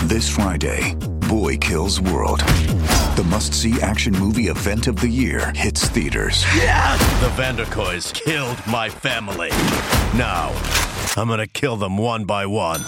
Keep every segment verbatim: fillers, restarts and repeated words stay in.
This Friday, Boy Kills World. The must-see action movie event of the year hits theaters. Yes! The Vanderkoys killed my family. Now, I'm gonna kill them one by one.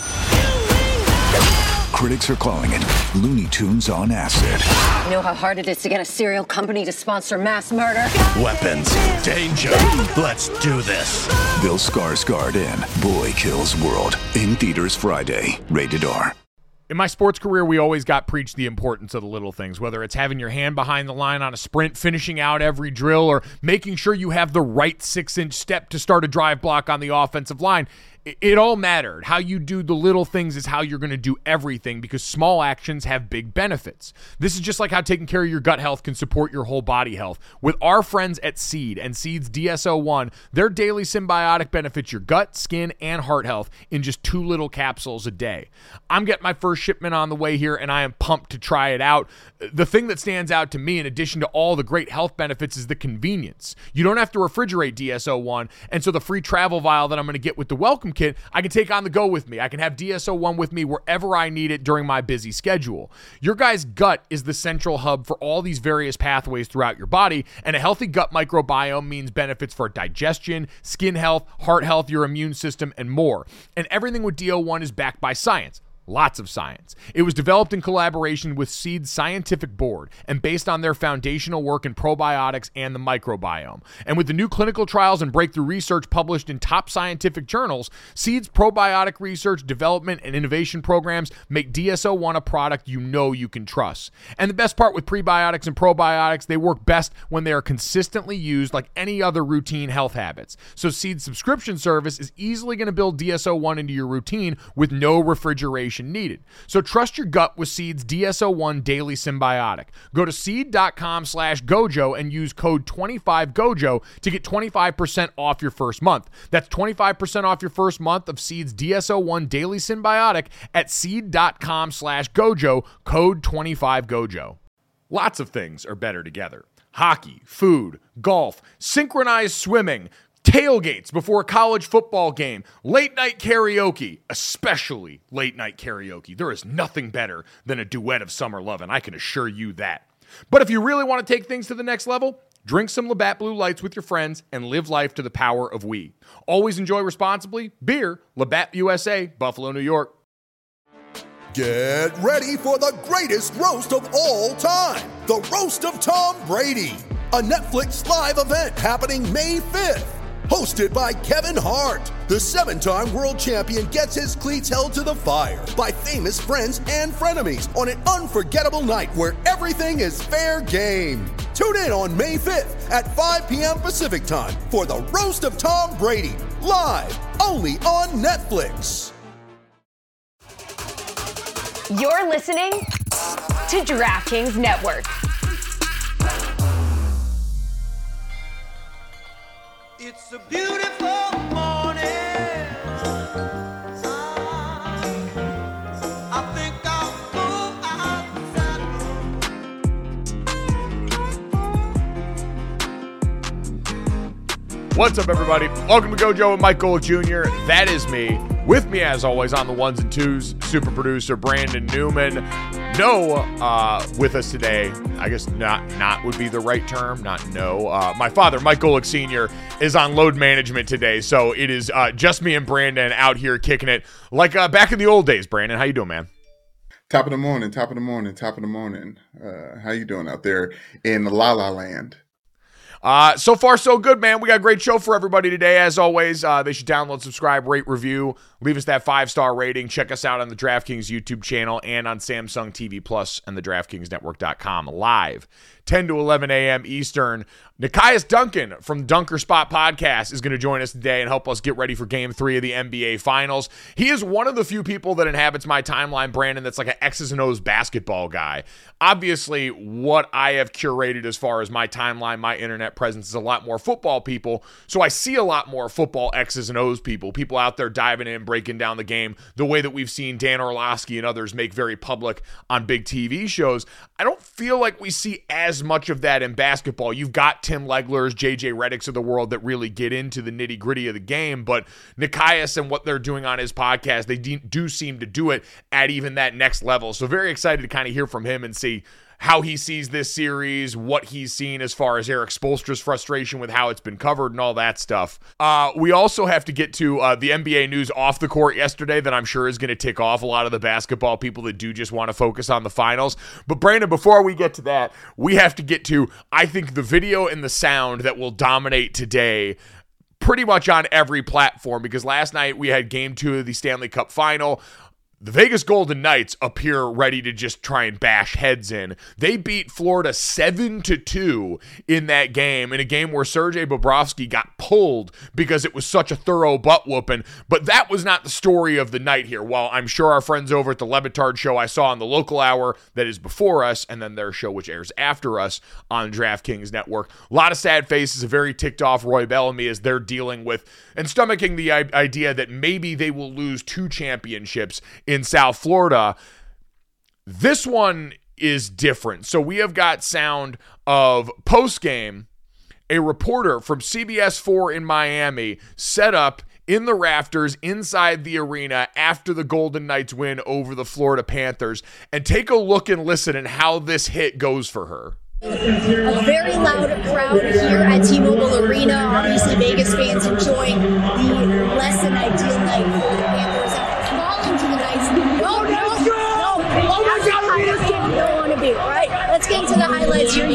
Critics are calling it Looney Tunes on acid. You know how hard it is to get a cereal company to sponsor mass murder? Weapons, danger, let's do this. Bill Skarsgård in Boy Kills World. In theaters Friday. Rated R. In my sports career, we always got preached the importance of the little things, whether it's having your hand behind the line on a sprint, finishing out every drill, or making sure you have the right six-inch step to start a drive block on the offensive line. It all mattered. How you do the little things is how you're going to do everything, because small actions have big benefits. This is just like how taking care of your gut health can support your whole body health. With our friends at Seed and Seed's D S O one, their daily symbiotic benefits your gut, skin, and heart health in just two little capsules a day. I'm getting my first shipment on the way here, and I am pumped to try it out. The thing that stands out to me, in addition to all the great health benefits, is the convenience. You don't have to refrigerate D S O one, and so the free travel vial that I'm going to get with the welcome kit, I can take on the go with me. I can have D S O one with me wherever I need it during my busy schedule. Your guy's gut is the central hub for all these various pathways throughout your body, and a healthy gut microbiome means benefits for digestion, skin health, heart health, your immune system, and more. And everything with D O one is backed by science. Lots of science. It was developed in collaboration with Seed's scientific board and based on their foundational work in probiotics and the microbiome. And with the new clinical trials and breakthrough research published in top scientific journals, Seed's probiotic research, development, and innovation programs make D S O one a product you know you can trust. And the best part with prebiotics and probiotics, they work best when they are consistently used like any other routine health habits. So Seed's subscription service is easily going to build D S O one into your routine with no refrigeration needed. So trust your gut with Seed's D S O one Daily Symbiotic. Go to seed.com slash Gojo and use code twenty-five Gojo to get twenty-five percent off your first month. That's twenty-five percent off your first month of Seed's D S O one Daily Symbiotic at seed.com slash Gojo, code twenty-five Gojo. Lots of things are better together. Hockey, food, golf, synchronized swimming, tailgates before a college football game, late night karaoke, especially late night karaoke. There is nothing better than a duet of summer love, and I can assure you that. But if you really want to take things to the next level, drink some Labatt Blue Lights with your friends and live life to the power of we. Always enjoy responsibly. Beer, Labatt U S A, Buffalo, New York. Get ready for the greatest roast of all time, the Roast of Tom Brady, a Netflix live event happening May fifth. Hosted by Kevin Hart, the seven-time world champion gets his cleats held to the fire by famous friends and frenemies on an unforgettable night where everything is fair game. Tune in on May fifth at five p.m. Pacific time for the Roast of Tom Brady, live only on Netflix. You're listening to DraftKings Network. It's a beautiful morning. I think I'll go outside. What's up, everybody? Welcome to Gojo with Mike Golick Junior That is me. With me, as always, on the ones and twos, super producer Brandon Newman. No, uh, with us today, I guess not not would be the right term, not no. Uh, my father, Mike Golick Senior, is on load management today, so it is uh, just me and Brandon out here kicking it like uh, back in the old days. Brandon, how you doing, man? Top of the morning, top of the morning, top of the morning. Uh, how you doing out there in La La Land? Uh, so far, so good, man. We got a great show for everybody today. As always, uh, they should download, subscribe, rate, review, leave us that five-star rating. Check us out on the DraftKings YouTube channel and on Samsung T V Plus and the DraftKings Network dot com live, ten to eleven a.m. Eastern. Nekias Duncan from Dunker Spot Podcast is going to join us today and help us get ready for Game three of the N B A Finals. He is one of the few people that inhabits my timeline, Brandon, that's like an X's and O's basketball guy. Obviously, what I have curated as far as my timeline, my internet internet presence is a lot more football people. So I see a lot more football X's and O's people, people out there diving in, breaking down the game, the way that we've seen Dan Orlovsky and others make very public on big T V shows. I don't feel like we see as much of that in basketball. You've got Tim Legler's, J J Redick's of the world that really get into the nitty gritty of the game, but Nekias and what they're doing on his podcast, they do seem to do it at even that next level. So very excited to kind of hear from him and see how he sees this series, what he's seen as far as Eric Spoelstra's frustration with how it's been covered and all that stuff. Uh, we also have to get to uh, the N B A news off the court yesterday that I'm sure is going to tick off a lot of the basketball people that do just want to focus on the finals. But Brandon, before we get to that, we have to get to, I think, the video and the sound that will dominate today pretty much on every platform, because last night we had game two of the Stanley Cup final. The Vegas Golden Knights appear ready to just try and bash heads in. They beat Florida seven to two in that game, in a game where Sergei Bobrovsky got pulled because it was such a thorough butt whooping. But that was not the story of the night here. While I'm sure our friends over at the Le Batard show I saw on the local hour that is before us, and then their show which airs after us on DraftKings Network, a lot of sad faces, a very ticked off Roy Bellamy as they're dealing with and stomaching the idea that maybe they will lose two championships in South Florida. This one is different. So we have got sound of post-game, a reporter from C B S four in Miami set up in the rafters inside the arena after the Golden Knights win over the Florida Panthers. And take a look and listen and how this hit goes for her. A very loud crowd here at T-Mobile Arena. Obviously, Vegas fans enjoying the less than ideal night for the Panthers after falling to the Knights. No, no, no. Oh my God, this game you don't want to be. All right, let's get into the highlights here.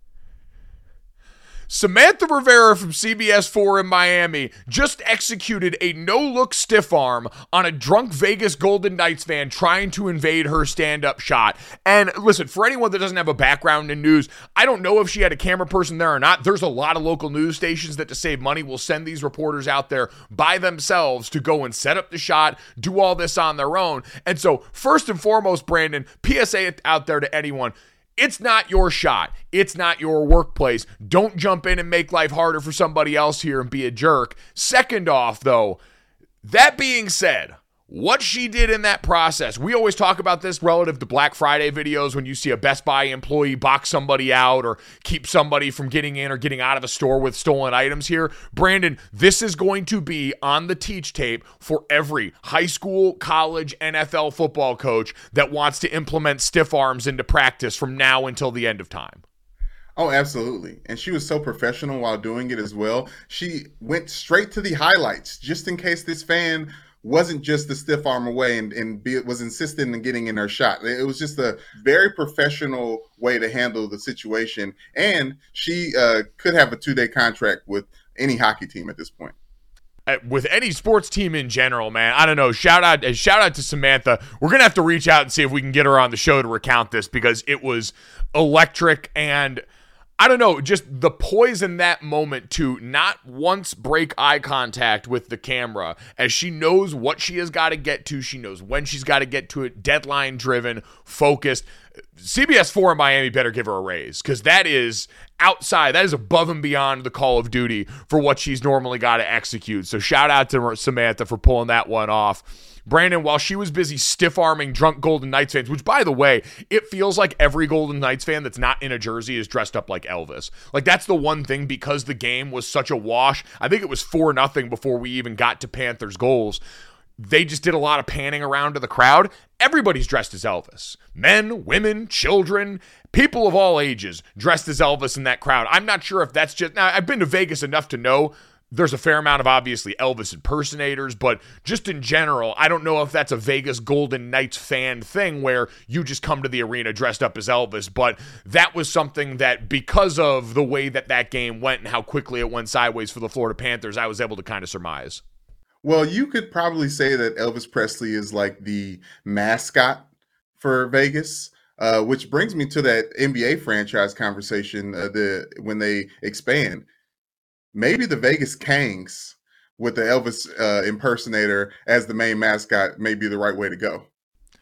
Samantha Rivera from C B S four in Miami just executed a no-look stiff arm on a drunk Vegas Golden Knights fan trying to invade her stand-up shot. And listen, for anyone that doesn't have a background in news, I don't know if she had a camera person there or not. There's a lot of local news stations that, to save money, will send these reporters out there by themselves to go and set up the shot, do all this on their own. And so, first and foremost, Brandon, P S A out there to anyone: it's not your shot. It's not your workplace. Don't jump in and make life harder for somebody else here and be a jerk. Second off, though, that being said, what she did in that process, we always talk about this relative to Black Friday videos when you see a Best Buy employee box somebody out or keep somebody from getting in or getting out of a store with stolen items here. Brandon, this is going to be on the teach tape for every high school, college, N F L football coach that wants to implement stiff arms into practice from now until the end of time. Oh, absolutely. And she was so professional while doing it as well. She went straight to the highlights just in case this fan wasn't just the stiff arm away and, and be, was insistent in getting in her shot. It was just a very professional way to handle the situation. And she uh, could have a two-day contract with any hockey team at this point. With any sports team in general, man, I don't know. Shout out, shout out to Samantha. We're going to have to reach out and see if we can get her on the show to recount this, because it was electric. And I don't know, just the poise in that moment to not once break eye contact with the camera, as she knows what she has got to get to. She knows when she's got to get to it. Deadline driven, focused. C B S four in Miami better give her a raise, because that is outside. That is above and beyond the Call of Duty for what she's normally got to execute. So shout out to Samantha for pulling that one off. Brandon, while she was busy stiff-arming drunk Golden Knights fans, which, by the way, it feels like every Golden Knights fan that's not in a jersey is dressed up like Elvis. Like, that's the one thing, because the game was such a wash. I think it was four nothing before we even got to Panthers goals. They just did a lot of panning around to the crowd. Everybody's dressed as Elvis. Men, women, children, people of all ages dressed as Elvis in that crowd. I'm not sure if that's just... Now, I've been to Vegas enough to know there's a fair amount of, obviously, Elvis impersonators, but just in general, I don't know if that's a Vegas Golden Knights fan thing where you just come to the arena dressed up as Elvis, but that was something that, because of the way that that game went and how quickly it went sideways for the Florida Panthers, I was able to kind of surmise. Well, you could probably say that Elvis Presley is like the mascot for Vegas, uh, which brings me to that N B A franchise conversation uh, the when they expand. Maybe the Vegas Kangs with the Elvis uh, impersonator as the main mascot may be the right way to go.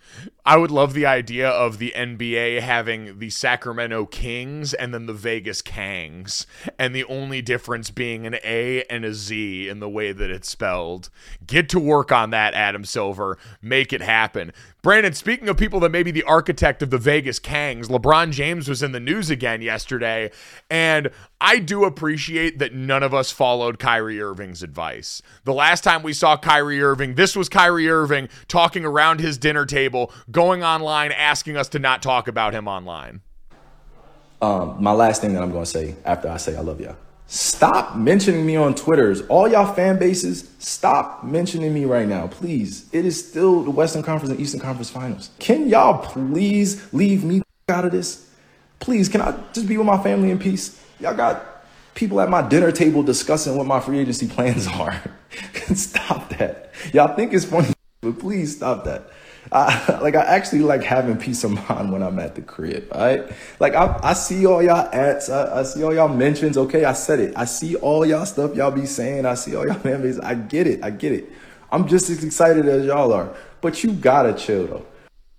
I would love the idea of the N B A having the Sacramento Kings and then the Vegas Kangs, and the only difference being an A and a Z in the way that it's spelled. Get to work on that, Adam Silver. Make it happen. Brandon, speaking of people that may be the architect of the Vegas Kangs, LeBron James was in the news again yesterday, and I do appreciate that none of us followed Kyrie Irving's advice. The last time we saw Kyrie Irving, this was Kyrie Irving talking around his dinner table, going online, asking us to not talk about him online. Um, my last thing that I'm going to say after I say I love y'all. Stop mentioning me on Twitters. All y'all fan bases, stop mentioning me right now, please. It is still the Western Conference and Eastern Conference Finals. Can y'all please leave me out of this? Please, can I just be with my family in peace? Y'all got people at my dinner table discussing what my free agency plans are. Stop that. Y'all think it's funny, but please stop that. I, like I actually like having peace of mind when I'm at the crib, all right? Like I, I see all y'all ads, I, I see all y'all mentions. Okay, I said it. I see all y'all stuff y'all be saying. I see all y'all fan base. I get it. I get it. I'm just as excited as y'all are. But you gotta chill though.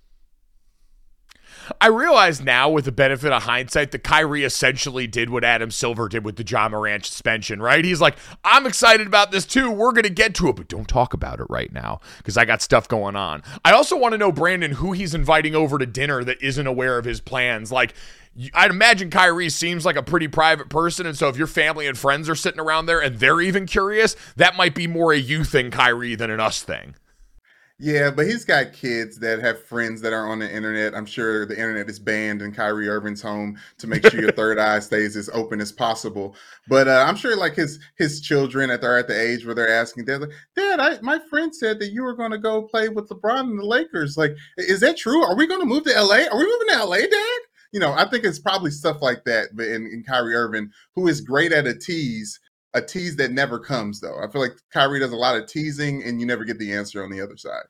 I realize now, with the benefit of hindsight, that Kyrie essentially did what Adam Silver did with the Ja Morant suspension, right? He's like, I'm excited about this too. We're going to get to it, but don't talk about it right now because I got stuff going on. I also want to know, Brandon, who he's inviting over to dinner that isn't aware of his plans. Like, I'd imagine Kyrie seems like a pretty private person, and so if your family and friends are sitting around there and they're even curious, that might be more a you thing, Kyrie, than an us thing. Yeah, but he's got kids that have friends that are on the internet. I'm sure the internet is banned in Kyrie Irving's home to make sure your third eye stays as open as possible. But uh, I'm sure like his his children, that they're at the age where they're asking, Dad, like, Dad, I, my friend said that you were going to go play with LeBron and the Lakers. Like, is that true? Are we going to move to L A? Are we moving to L A, Dad? You know, I think it's probably stuff like that. But in, in Kyrie Irving, who is great at a tease, a tease that never comes, though. I feel like Kyrie does a lot of teasing, and you never get the answer on the other side.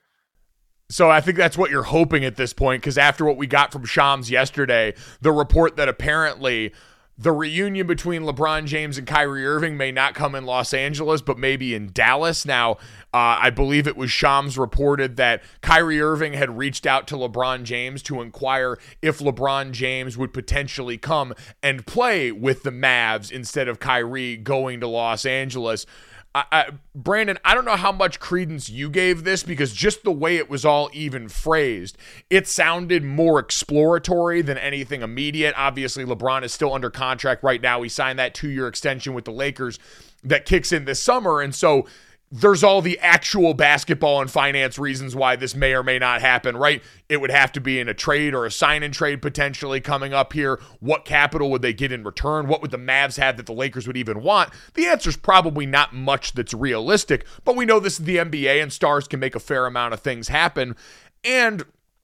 So I think that's what you're hoping at this point, because after what we got from Shams yesterday, the report that apparently the reunion between LeBron James and Kyrie Irving may not come in Los Angeles, but maybe in Dallas. Now, uh, I believe it was Shams reported that Kyrie Irving had reached out to LeBron James to inquire if LeBron James would potentially come and play with the Mavs instead of Kyrie going to Los Angeles. I, I, Brandon, I don't know how much credence you gave this, because just the way it was all even phrased, it sounded more exploratory than anything immediate. Obviously, LeBron is still under contract right now. He signed that two-year extension with the Lakers that kicks in this summer, and so there's all the actual basketball and finance reasons why this may or may not happen, right? It would have to be in a trade or a sign-and trade potentially coming up here. What capital would they get in return? What would the Mavs have that the Lakers would even want? The answer's probably not much that's realistic, but we know this is the N B A and stars can make a fair amount of things happen. And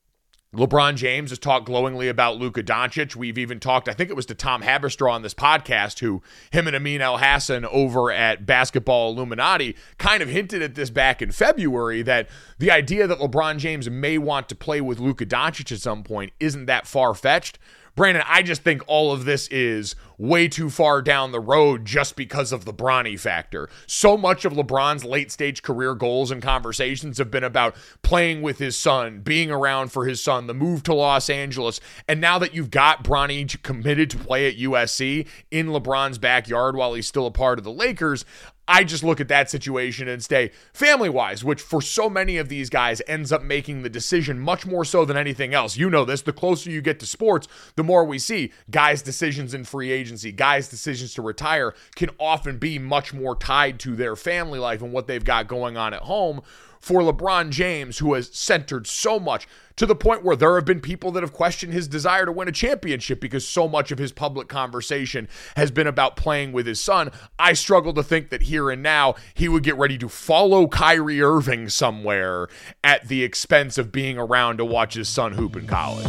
LeBron James has talked glowingly about Luka Doncic. We've even talked, I think it was to Tom Haberstroh on this podcast, who him and Amin El-Hassan over at Basketball Illuminati kind of hinted at this back in February, that the idea that LeBron James may want to play with Luka Doncic at some point isn't that far-fetched. Brandon, I just think all of this is way too far down the road just because of the Bronny factor. So much of LeBron's late-stage career goals and conversations have been about playing with his son, being around for his son, the move to Los Angeles, and now that you've got Bronny committed to play at U S C in LeBron's backyard while he's still a part of the Lakers, I just look at that situation and say, family-wise, which for so many of these guys ends up making the decision much more so than anything else. You know this, the closer you get to sports, the more we see guys' decisions in free agency, guys' decisions to retire can often be much more tied to their family life and what they've got going on at home. For LeBron James, who has centered so much to the point where there have been people that have questioned his desire to win a championship because so much of his public conversation has been about playing with his son, I struggle to think that here and now he would get ready to follow Kyrie Irving somewhere at the expense of being around to watch his son hoop in college.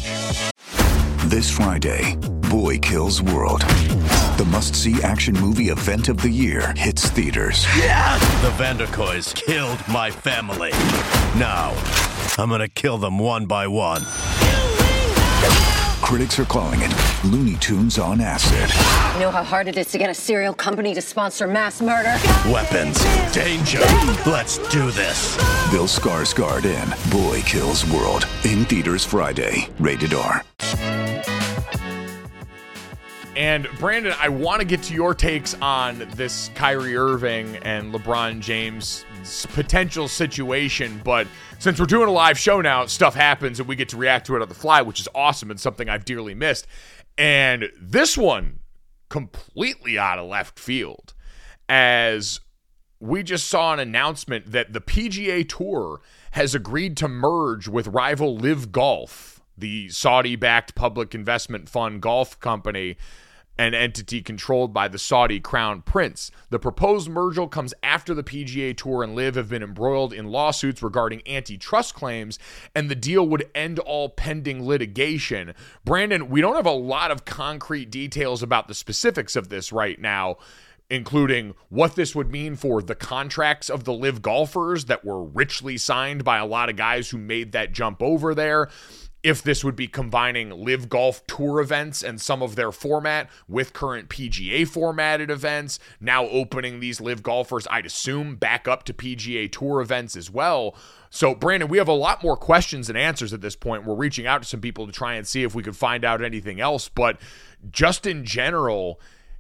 This Friday, Boy Kills World. The must-see action movie event of the year hits theaters. Yeah! The Vanderkoys killed my family. Now, I'm gonna kill them one by one. Critics are calling it Looney Tunes on acid. You know how hard it is to get a serial company to sponsor mass murder? Weapons, danger. Let's do this. Bill Skarsgård in Boy Kills World. In theaters Friday. Rated R. And Brandon, I want to get to your takes on this Kyrie Irving and LeBron James potential situation, but since we're doing a live show now, stuff happens and we get to react to it on the fly, which is awesome and something I've dearly missed. And this one, completely out of left field, as we just saw an announcement that the P G A Tour has agreed to merge with rival Live Golf, the Saudi-backed public investment fund golf company, an entity controlled by the Saudi crown prince. The proposed merger comes after the P G A Tour and Live have been embroiled in lawsuits regarding antitrust claims, and the deal would end all pending litigation. Brandon, we don't have a lot of concrete details about the specifics of this right now, including what this would mean for the contracts of the Live golfers that were richly signed by a lot of guys who made that jump over there. If this would be combining Live Golf Tour events and some of their format with current P G A formatted events, now opening these Live golfers, I'd assume, back up to P G A Tour events as well. So, Brandon, we have a lot more questions than answers at this point. We're reaching out to some people to try and see if we could find out anything else. But just in general,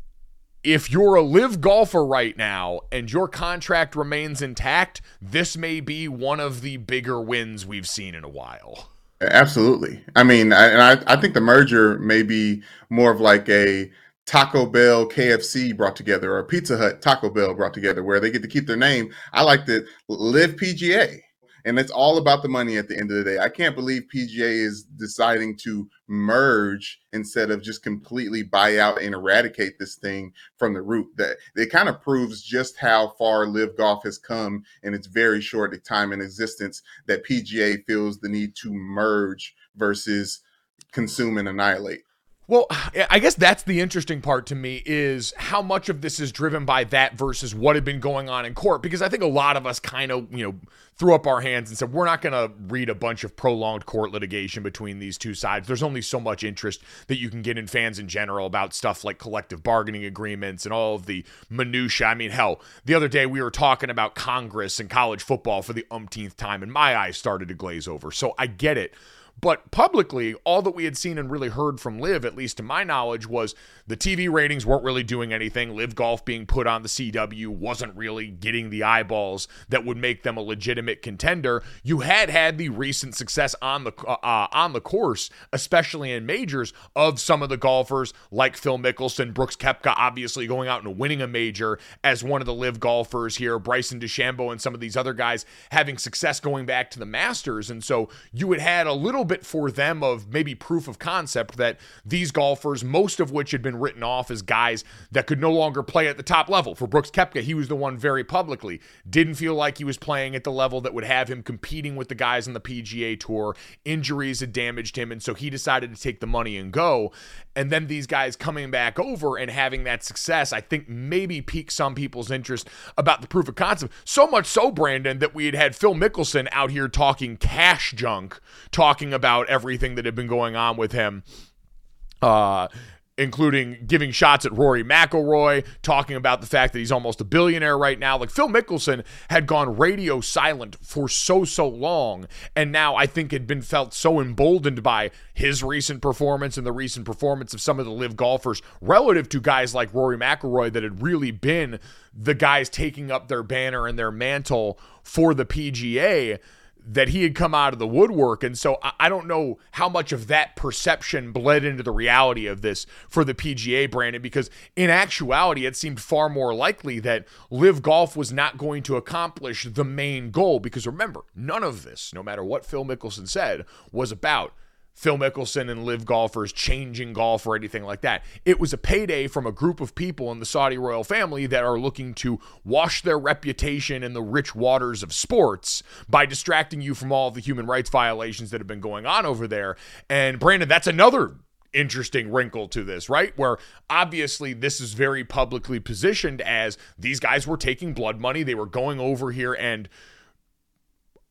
if you're a Live golfer right now and your contract remains intact, this may be one of the bigger wins we've seen in a while. Absolutely. I mean, I, and I, I think the merger may be more of like a Taco Bell K F C brought together, or a Pizza Hut Taco Bell brought together, where they get to keep their name. I like to Live P G A. And it's all about the money at the end of the day. I can't believe P G A is deciding to merge instead of just completely buy out and eradicate this thing from the root. That it kind of proves just how far Live Golf has come in its very short time in existence, that P G A feels the need to merge versus consume and annihilate. Well, I guess that's the interesting part to me, is how much of this is driven by that versus what had been going on in court. Because I think a lot of us kind of, you know, threw up our hands and said, we're not going to read a bunch of prolonged court litigation between these two sides. There's only so much interest that you can get in fans in general about stuff like collective bargaining agreements and all of the minutia. I mean, hell, the other day we were talking about Congress and college football for the umpteenth time, and my eyes started to glaze over. So I get it. But publicly, all that we had seen and really heard from Live, at least to my knowledge, was the T V ratings weren't really doing anything. Live Golf being put on the C W wasn't really getting the eyeballs that would make them a legitimate contender. You had had the recent success on the uh, on the course, especially in majors, of some of the golfers like Phil Mickelson, Brooks Koepka, obviously going out and winning a major as one of the Live golfers here, Bryson DeChambeau and some of these other guys having success going back to the Masters. And so you had had a little bit for them of maybe proof of concept that these golfers, most of which had been written off as guys that could no longer play at the top level. For Brooks Koepka, he was the one very publicly didn't feel like he was playing at the level that would have him competing with the guys on the P G A Tour. Injuries had damaged him, and so he decided to take the money and go. And then these guys coming back over and having that success, I think maybe piqued some people's interest about the proof of concept. So much so, Brandon, that we had had Phil Mickelson out here talking cash junk, talking about everything that had been going on with him, uh, including giving shots at Rory McIlroy, talking about the fact that he's almost a billionaire right now. Like, Phil Mickelson had gone radio silent for so, so long, and now I think had been felt so emboldened by his recent performance and the recent performance of some of the Live golfers relative to guys like Rory McIlroy that had really been the guys taking up their banner and their mantle for the P G A, that he had come out of the woodwork. And so I don't know how much of that perception bled into the reality of this for the P G A, Brandon, because in actuality, it seemed far more likely that Live Golf was not going to accomplish the main goal. Because remember, none of this, no matter what Phil Mickelson said, was about Phil Mickelson and Live golfers changing golf or anything like that. It was a payday from a group of people in the Saudi royal family that are looking to wash their reputation in the rich waters of sports by distracting you from all the human rights violations that have been going on over there. And Brandon, that's another interesting wrinkle to this, right? Where obviously this is very publicly positioned as these guys were taking blood money. They were going over here and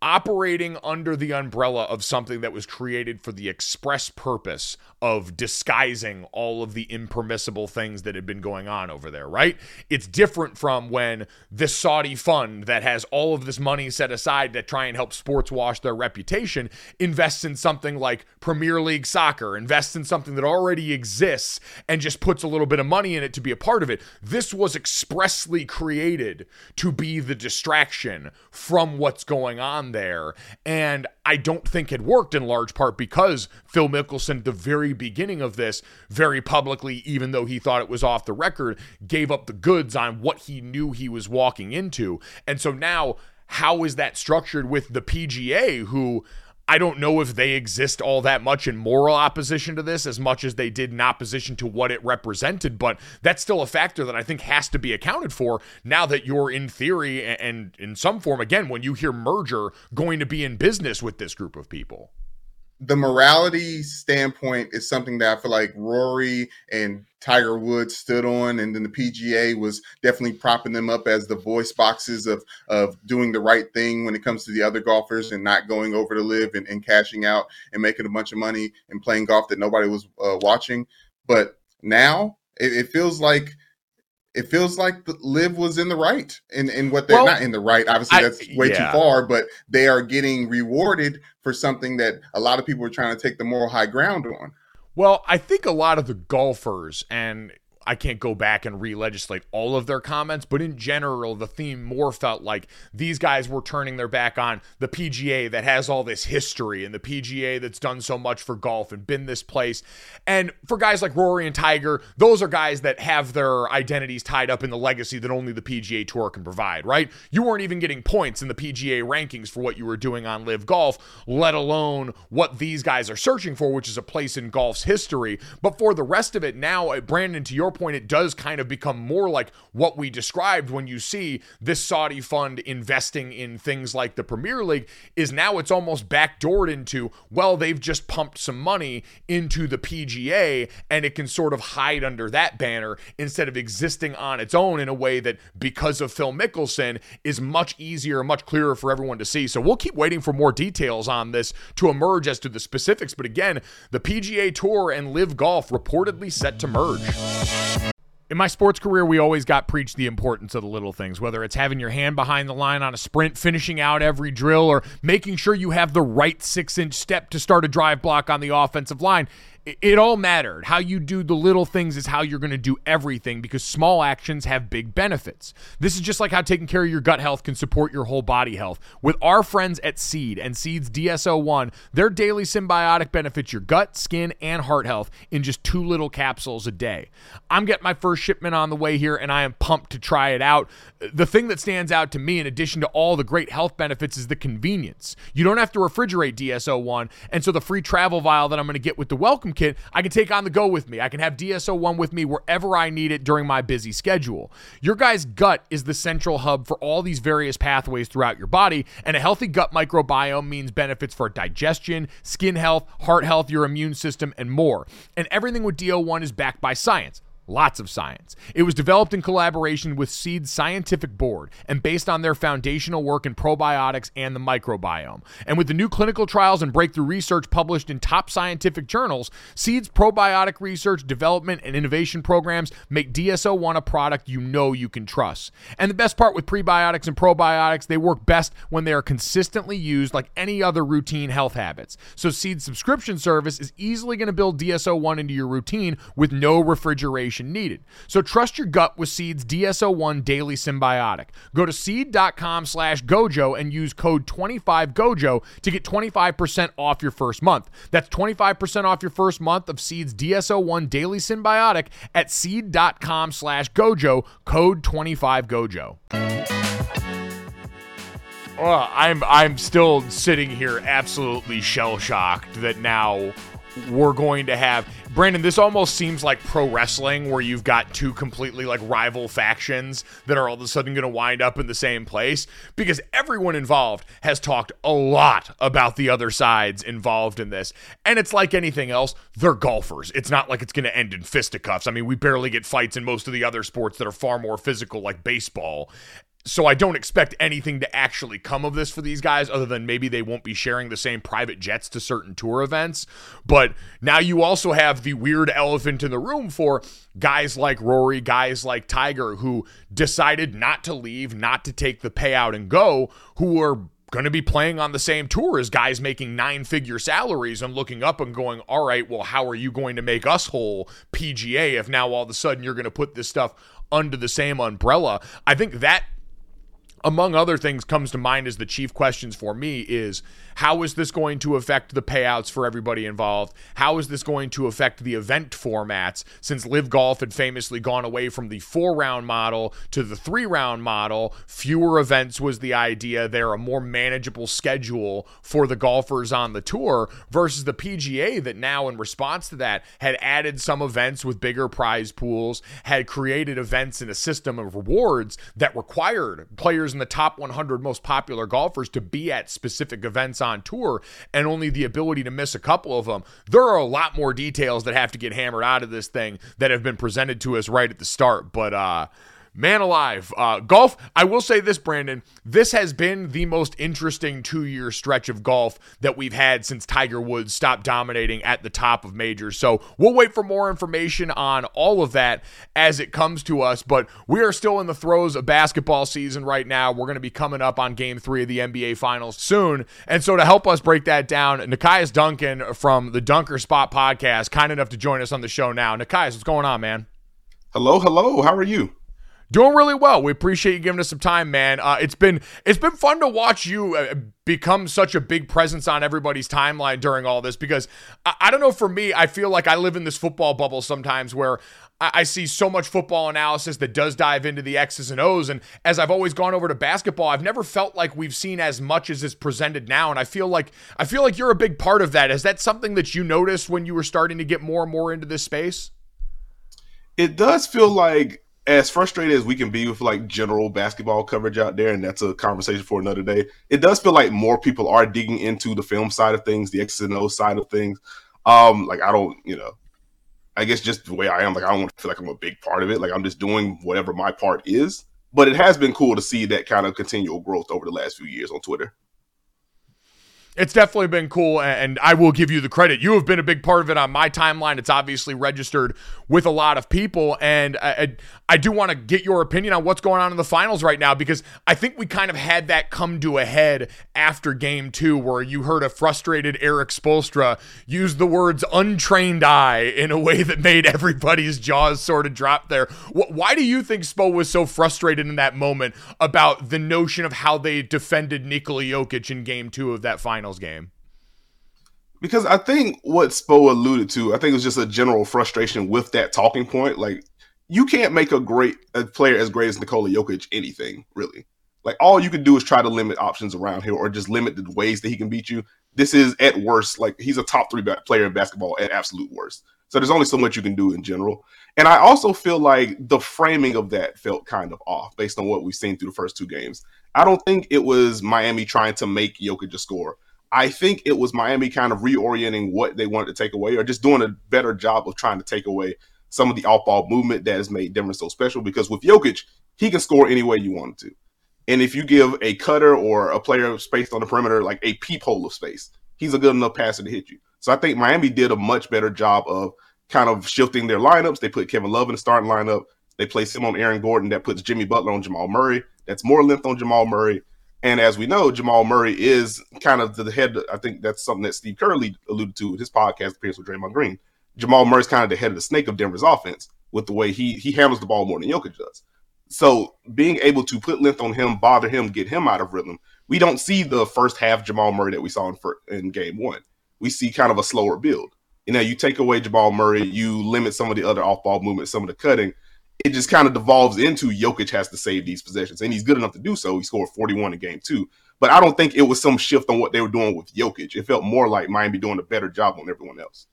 operating under the umbrella of something that was created for the express purpose of disguising all of the impermissible things that had been going on over there, right? It's different from when this Saudi fund that has all of this money set aside to try and help sports wash their reputation invests in something like Premier League soccer, invests in something that already exists and just puts a little bit of money in it to be a part of it. This was expressly created to be the distraction from what's going on there. And I don't think it worked in large part because Phil Mickelson, at the very beginning of this, very publicly, even though he thought it was off the record, gave up the goods on what he knew he was walking into. And so now, how is that structured with the P G A, who I don't know if they exist all that much in moral opposition to this as much as they did in opposition to what it represented, but that's still a factor that I think has to be accounted for now that you're in theory and in some form, again, when you hear merger, going to be in business with this group of people. The morality standpoint is something that I feel like Rory and Tiger Woods stood on, and then the P G A was definitely propping them up as the voice boxes of of doing the right thing when it comes to the other golfers and not going over to live and, and cashing out and making a bunch of money and playing golf that nobody was uh, watching. But now it, it feels like It feels like the Liv was in the right in, in what they're well, not in the right. Obviously, that's I, way yeah. too far, but they are getting rewarded for something that a lot of people are trying to take the moral high ground on. Well, I think a lot of the golfers, and I can't go back and re-legislate all of their comments, but in general, the theme more felt like these guys were turning their back on the P G A that has all this history and the P G A that's done so much for golf and been this place. And for guys like Rory and Tiger, those are guys that have their identities tied up in the legacy that only the P G A Tour can provide, right? You weren't even getting points in the P G A rankings for what you were doing on Live Golf, let alone what these guys are searching for, which is a place in golf's history. But for the rest of it now, Brandon, to your point, it does kind of become more like what we described when you see this Saudi fund investing in things like the Premier League. Is now it's almost backdoored into, well, they've just pumped some money into the P G A and it can sort of hide under that banner instead of existing on its own in a way that, because of Phil Mickelson, is much easier, much clearer for everyone to see. So we'll keep waiting for more details on this to emerge as to the specifics. But again, the P G A Tour and Live Golf reportedly set to merge. In my sports career, we always got preached the importance of the little things, whether it's having your hand behind the line on a sprint, finishing out every drill, or making sure you have the right six-inch step to start a drive block on the offensive line. It all mattered. How you do the little things is how you're going to do everything, because small actions have big benefits. This is just like how taking care of your gut health can support your whole body health. With our friends at Seed and Seed's D S O one, their daily symbiotic benefits your gut, skin, and heart health in just two little capsules a day. I'm getting my first shipment on the way here, and I am pumped to try it out. The thing that stands out to me, in addition to all the great health benefits, is the convenience. You don't have to refrigerate D S O one, and so the free travel vial that I'm going to get with the welcome kit, I can take on the go with me. I can have D S O one with me wherever I need it during my busy schedule. Your guy's gut is the central hub for all these various pathways throughout your body, and a healthy gut microbiome means benefits for digestion, skin health, heart health, your immune system, and more. And everything with D O one is backed by science. Lots of science. It was developed in collaboration with Seed's scientific board and based on their foundational work in probiotics and the microbiome. And with the new clinical trials and breakthrough research published in top scientific journals, Seed's probiotic research, development, and innovation programs make D S O one a product you know you can trust. And the best part with prebiotics and probiotics, they work best when they are consistently used like any other routine health habits. So Seed's subscription service is easily going to build D S O one into your routine with no refrigeration needed. So trust your gut with Seed's D S O one Daily Symbiotic. Go to seed.com slash Gojo and use code twenty-five Gojo to get twenty-five percent off your first month. That's twenty-five percent off your first month of Seed's D S O one Daily Symbiotic at seed.com slash Gojo, code twenty-five Gojo. Oh, I'm I'm still sitting here absolutely shell-shocked that now we're going to have... Brandon, this almost seems like pro wrestling where you've got two completely like rival factions that are all of a sudden going to wind up in the same place, because everyone involved has talked a lot about the other sides involved in this. And it's like anything else, they're golfers. It's not like it's going to end in fisticuffs. I mean, we barely get fights in most of the other sports that are far more physical, like baseball. So I don't expect anything to actually come of this for these guys other than maybe they won't be sharing the same private jets to certain tour events. But now you also have the weird elephant in the room for guys like Rory, guys like Tiger, who decided not to leave, not to take the payout and go, who are going to be playing on the same tour as guys making nine-figure salaries and looking up and going, all right, well, how are you going to make us whole, P G A, if now all of a sudden you're going to put this stuff under the same umbrella? I think that, among other things, comes to mind as the chief questions for me is, how is this going to affect the payouts for everybody involved? How is this going to affect the event formats, since Live Golf had famously gone away from the four-round model to the three-round model? Fewer events was the idea there, a more manageable schedule for the golfers on the tour, versus the P G A that now, in response to that, had added some events with bigger prize pools, had created events in a system of rewards that required players in the top one hundred most popular golfers to be at specific events on tour, and only the ability to miss a couple of them. There are a lot more details that have to get hammered out of this thing that have been presented to us right at the start, but uh man alive, uh, golf, I will say this, Brandon, this has been the most interesting two-year stretch of golf that we've had since Tiger Woods stopped dominating at the top of majors. So we'll wait for more information on all of that as it comes to us, but we are still in the throes of basketball season right now. We're going to be coming up on game three of the N B A Finals soon, and so to help us break that down, Nekias Duncan from the Dunker Spot podcast, kind enough to join us on the show now. Nekias, what's going on, man? Hello, hello. How are you? Doing really well. We appreciate you giving us some time, man. Uh, it's been it's been fun to watch you uh, become such a big presence on everybody's timeline during all this, because I, I don't know, for me, I feel like I live in this football bubble sometimes where I, I see so much football analysis that does dive into the X's and O's, and as I've always gone over to basketball, I've never felt like we've seen as much as is presented now, and I feel like I feel like you're a big part of that. Is that something that you noticed when you were starting to get more and more into this space? It does feel like, as frustrated as we can be with like general basketball coverage out there, and that's a conversation for another day, it does feel like more people are digging into the film side of things, the X and O side of things. Um, like I don't, you know, I guess just the way I am, like I don't want to feel like I'm a big part of it. Like I'm just doing whatever my part is. But it has been cool to see that kind of continual growth over the last few years on Twitter. It's definitely been cool, and I will give you the credit. You have been a big part of it on my timeline. It's obviously registered with a lot of people, and I, I do want to get your opinion on what's going on in the finals right now, because I think we kind of had that come to a head after game two, where you heard a frustrated Eric Spoelstra use the words untrained eye in a way that made everybody's jaws sort of drop there. Why do you think Spo was so frustrated in that moment about the notion of how they defended Nikola Jokic in game two of that final game? Because I think what Spo alluded to, I think it was just a general frustration with that talking point. Like, you can't make a great a player as great as Nikola Jokic anything, really. Like, all you can do is try to limit options around here, or just limit the ways that he can beat you. This is, at worst, like, he's a top three player in basketball at absolute worst. So there's only so much you can do in general. And I also feel like the framing of that felt kind of off based on what we've seen through the first two games. I don't think it was Miami trying to make Jokic a score. I think it was Miami kind of reorienting what they wanted to take away, or just doing a better job of trying to take away some of the off-ball movement that has made Denver so special. Because with Jokic, he can score any way you want him to. And if you give a cutter or a player space on the perimeter, like a peephole of space, he's a good enough passer to hit you. So I think Miami did a much better job of kind of shifting their lineups. They put Kevin Love in the starting lineup. They placed him on Aaron Gordon. That puts Jimmy Butler on Jamal Murray. That's more length on Jamal Murray. And as we know, Jamal Murray is kind of the head. I think that's something that Steve Kerr alluded to with his podcast appearance with Draymond Green. Jamal Murray's kind of the head of the snake of Denver's offense with the way he he handles the ball more than Jokic does. So being able to put length on him, bother him, get him out of rhythm, we don't see the first half Jamal Murray that we saw in, in game one. We see kind of a slower build. You know, you take away Jamal Murray, you limit some of the other off-ball movement, some of the cutting. It just kind of devolves into Jokic has to save these possessions, and he's good enough to do so. He scored forty-one in game two, but I don't think it was some shift on what they were doing with Jokic. It felt more like Miami doing a better job on everyone else.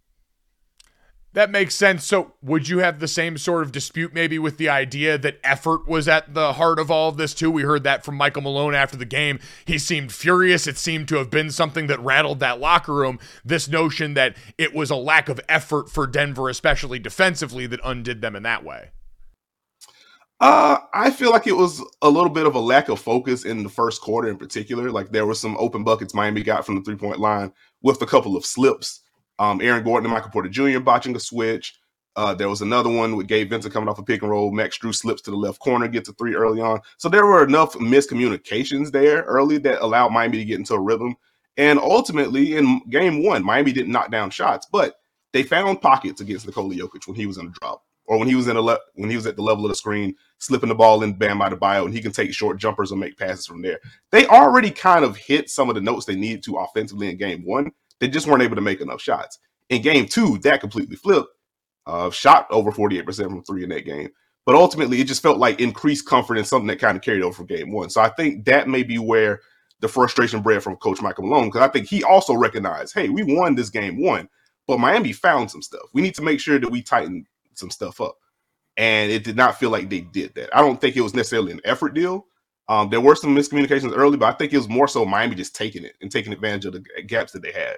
That makes sense. So would you have the same sort of dispute maybe with the idea that effort was at the heart of all of this too? We heard that from Michael Malone after the game. He seemed furious. It seemed to have been something that rattled that locker room. This notion that it was a lack of effort for Denver, especially defensively, that undid them in that way. Uh, I feel like it was a little bit of a lack of focus in the first quarter in particular. Like there were some open buckets Miami got from the three-point line with a couple of slips. Um, Aaron Gordon and Michael Porter Junior botching a switch. Uh, there was another one with Gabe Vincent coming off a pick and roll. Max Drew slips to the left corner, gets a three early on. So there were enough miscommunications there early that allowed Miami to get into a rhythm. And ultimately, in game one, Miami didn't knock down shots, but they found pockets against Nikola Jokic when he was in a drop, or when he was in a le- when he was at the level of the screen, slipping the ball in Bam Adebayo, and he can take short jumpers and make passes from there. They already kind of hit some of the notes they needed to offensively in game one. They just weren't able to make enough shots. In game two, that completely flipped. Uh, shot over forty-eight percent from three in that game. But ultimately, it just felt like increased comfort and something that kind of carried over from game one. So I think that may be where the frustration bred from Coach Michael Malone, because I think he also recognized, hey, we won this game one, but Miami found some stuff. We need to make sure that we tighten some stuff up. And it did not feel like they did that. I don't think it was necessarily an effort deal. Um, there were some miscommunications early, but I think it was more so Miami just taking it and taking advantage of the gaps that they had.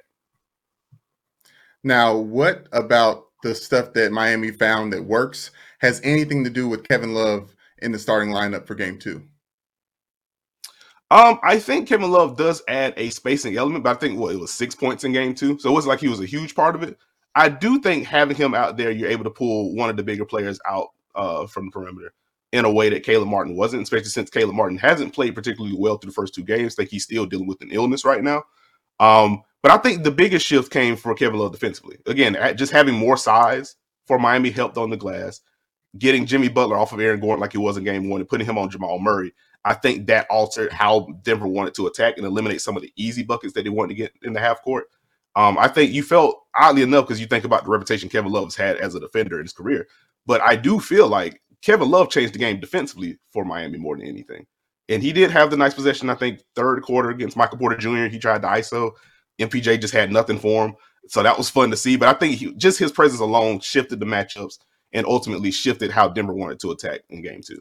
Now, what about the stuff that Miami found that works has anything to do with Kevin Love in the starting lineup for game two? Um, I think Kevin Love does add a spacing element, but I think, what, it was six points in game two. So it wasn't like he was a huge part of it. I do think having him out there, you're able to pull one of the bigger players out uh, from the perimeter in a way that Caleb Martin wasn't, especially since Caleb Martin hasn't played particularly well through the first two games. I think he's still dealing with an illness right now. Um, but I think the biggest shift came for Kevin Love defensively. Again, just having more size for Miami helped on the glass. Getting Jimmy Butler off of Aaron Gordon like he was in game one and putting him on Jamal Murray, I think that altered how Denver wanted to attack and eliminate some of the easy buckets that they wanted to get in the half court. Um, I think you felt, oddly enough, because you think about the reputation Kevin Love has had as a defender in his career, but I do feel like Kevin Love changed the game defensively for Miami more than anything. And he did have the nice possession, I think, third quarter against Michael Porter Junior He tried to I S O. M P J just had nothing for him. So that was fun to see. But I think he, just his presence alone shifted the matchups and ultimately shifted how Denver wanted to attack in game two.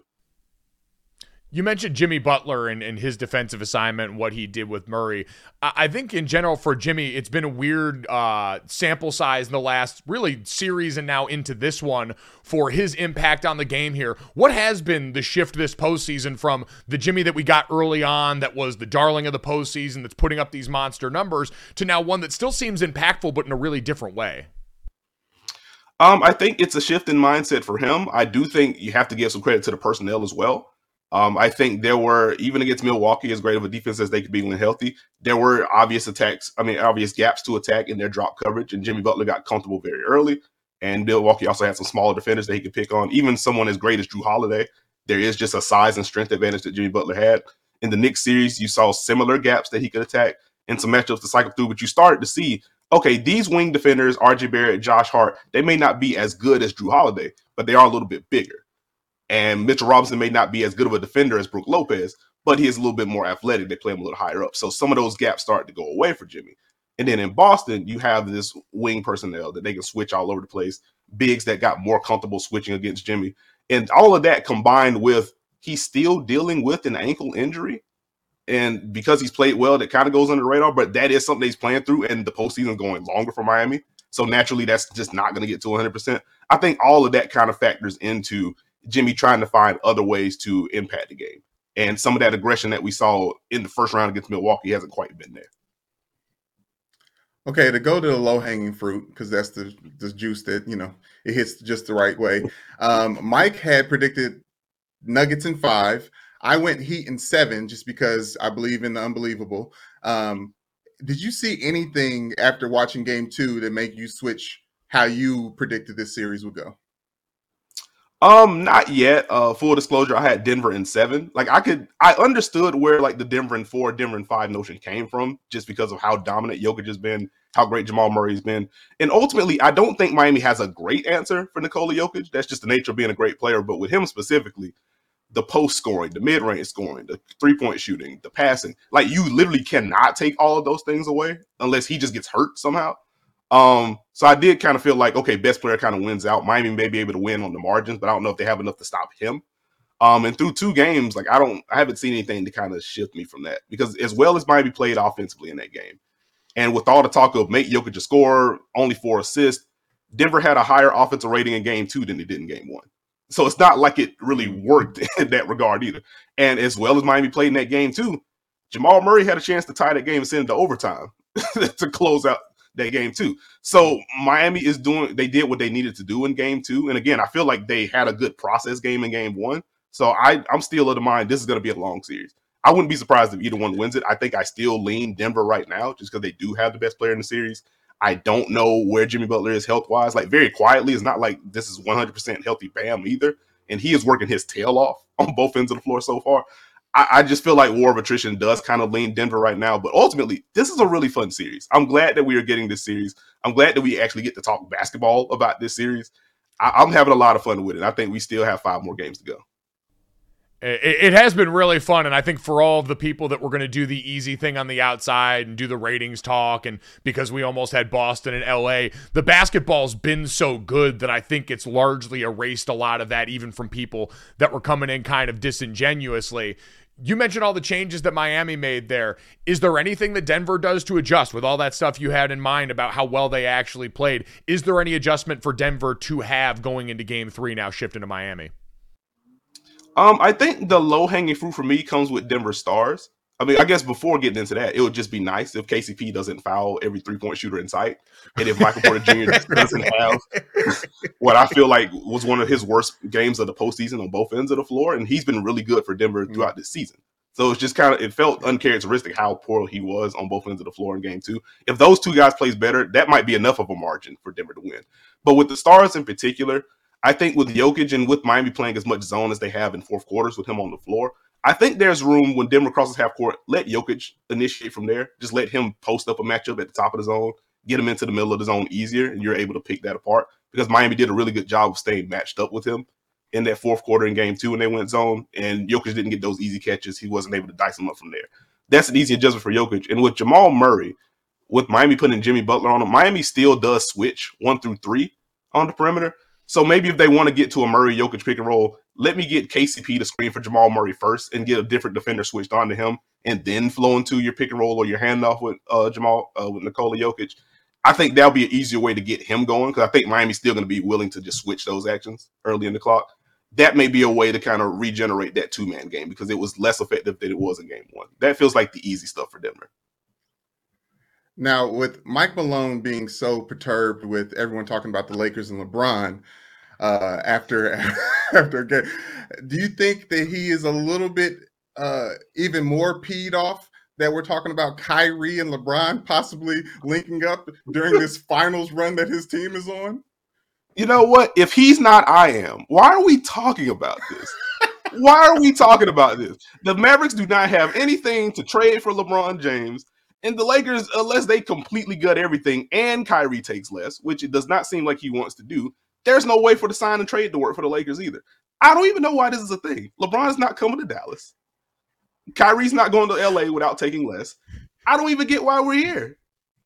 You mentioned Jimmy Butler and, and his defensive assignment and what he did with Murray. I, I think in general for Jimmy, it's been a weird uh, sample size in the last really series and now into this one for his impact on the game here. What has been the shift this postseason from the Jimmy that we got early on that was the darling of the postseason that's putting up these monster numbers to now one that still seems impactful but in a really different way? Um, I think it's a shift in mindset for him. I do think you have to give some credit to the personnel as well. Um, I think there were, even against Milwaukee, as great of a defense as they could be when healthy, there were obvious attacks, I mean, obvious gaps to attack in their drop coverage, and Jimmy Butler got comfortable very early, and Milwaukee also had some smaller defenders that he could pick on. Even someone as great as Drew Holiday, there is just a size and strength advantage that Jimmy Butler had. In the Knicks series, you saw similar gaps that he could attack and some matchups to cycle through, but you started to see, okay, these wing defenders, R J Barrett, Josh Hart, they may not be as good as Drew Holiday, but they are a little bit bigger. And Mitchell Robinson may not be as good of a defender as Brook Lopez, but he is a little bit more athletic. They play him a little higher up. So some of those gaps start to go away for Jimmy. And then in Boston, you have this wing personnel that they can switch all over the place, bigs that got more comfortable switching against Jimmy. And all of that combined with he's still dealing with an ankle injury. And because he's played well, that kind of goes under the radar, but that is something he's playing through, and the postseason is going longer for Miami. So naturally, that's just not going to get to one hundred percent. I think all of that kind of factors into Jimmy trying to find other ways to impact the game. And some of that aggression that we saw in the first round against Milwaukee hasn't quite been there. Okay, to go to the low-hanging fruit, because that's the, the juice that, you know, it hits just the right way. Um, Mike had predicted Nuggets in five. I went Heat in seven just because I believe in the unbelievable. Um, did you see anything after watching game two that make you switch how you predicted this series would go? Um, not yet. Uh, full disclosure, I had Denver in seven. Like I could, I understood where like the Denver in four, Denver in five notion came from, just because of how dominant Jokic has been, how great Jamal Murray's been, and ultimately, I don't think Miami has a great answer for Nikola Jokic. That's just the nature of being a great player. But with him specifically, the post scoring, the mid range scoring, the three point shooting, the passing, like you literally cannot take all of those things away unless he just gets hurt somehow. Um, so I did kind of feel like, okay, best player kind of wins out. Miami may be able to win on the margins, but I don't know if they have enough to stop him. Um, and through two games, like I don't, I haven't seen anything to kind of shift me from that, because as well as Miami played offensively in that game, and with all the talk of make Jokic a scorer, only four assists, Denver had a higher offensive rating in game two than they did in game one. So it's not like it really worked in that regard either. And as well as Miami played in that game too, Jamal Murray had a chance to tie that game and send it to overtime to close out that game too. So Miami is doing, they did what they needed to do in game two. And again, I feel like they had a good process game in game one. So I, I'm still of the mind this is going to be a long series. I wouldn't be surprised if either one wins it. I think I still lean Denver right now just because they do have the best player in the series. I don't know where Jimmy Butler is health-wise. Like, very quietly, it's not like this is one hundred percent healthy Bam either. And he is working his tail off on both ends of the floor so far. I, I just feel like war of attrition does kind of lean Denver right now. But ultimately, this is a really fun series. I'm glad that we are getting this series. I'm glad that we actually get to talk basketball about this series. I, I'm having a lot of fun with it. I think we still have five more games to go. It has been really fun, and I think for all of the people that were going to do the easy thing on the outside and do the ratings talk, and because we almost had Boston and L A, the basketball's been so good that I think it's largely erased a lot of that, even from people that were coming in kind of disingenuously. You mentioned all the changes that Miami made there. Is there anything that Denver does to adjust with all that stuff you had in mind about how well they actually played? Is there any adjustment for Denver to have going into game three now shifting to Miami? Um, I think the low-hanging fruit for me comes with Denver stars. I mean, I guess before getting into that, it would just be nice if K C P doesn't foul every three-point shooter in sight, and if Michael Porter Junior just doesn't have what I feel like was one of his worst games of the postseason on both ends of the floor, and he's been really good for Denver throughout this season. So it's just kind of, it felt uncharacteristic how poor he was on both ends of the floor in game two. If those two guys plays better, that might be enough of a margin for Denver to win. But with the stars in particular, I think with Jokic and with Miami playing as much zone as they have in fourth quarters with him on the floor, I think there's room when Denver crosses half court, let Jokic initiate from there. Just let him post up a matchup at the top of the zone, get him into the middle of the zone easier, and you're able to pick that apart because Miami did a really good job of staying matched up with him in that fourth quarter in game two when they went zone, and Jokic didn't get those easy catches. He wasn't able to dice them up from there. That's an easy adjustment for Jokic. And with Jamal Murray, with Miami putting Jimmy Butler on him, Miami still does switch one through three on the perimeter. So maybe if they want to get to a Murray-Jokic pick and roll, let me get K C P to screen for Jamal Murray first and get a different defender switched onto him and then flow into your pick and roll or your handoff with uh, Jamal, uh, with Nikola Jokic. I think that'll be an easier way to get him going because I think Miami's still going to be willing to just switch those actions early in the clock. That may be a way to kind of regenerate that two-man game because it was less effective than it was in game one. That feels like the easy stuff for Denver. Now, with Mike Malone being so perturbed with everyone talking about the Lakers and LeBron uh, after after a game, do you think that he is a little bit uh, even more peed off that we're talking about Kyrie and LeBron possibly linking up during this finals run that his team is on? You know what? If he's not, I am. Why are we talking about this? Why are we talking about this? The Mavericks do not have anything to trade for LeBron James. And the Lakers, unless they completely gut everything and Kyrie takes less, which it does not seem like he wants to do, there's no way for the sign and trade to work for the Lakers either. I don't even know why this is a thing. LeBron's not coming to Dallas. Kyrie's not going to L A without taking less. I don't even get why we're here.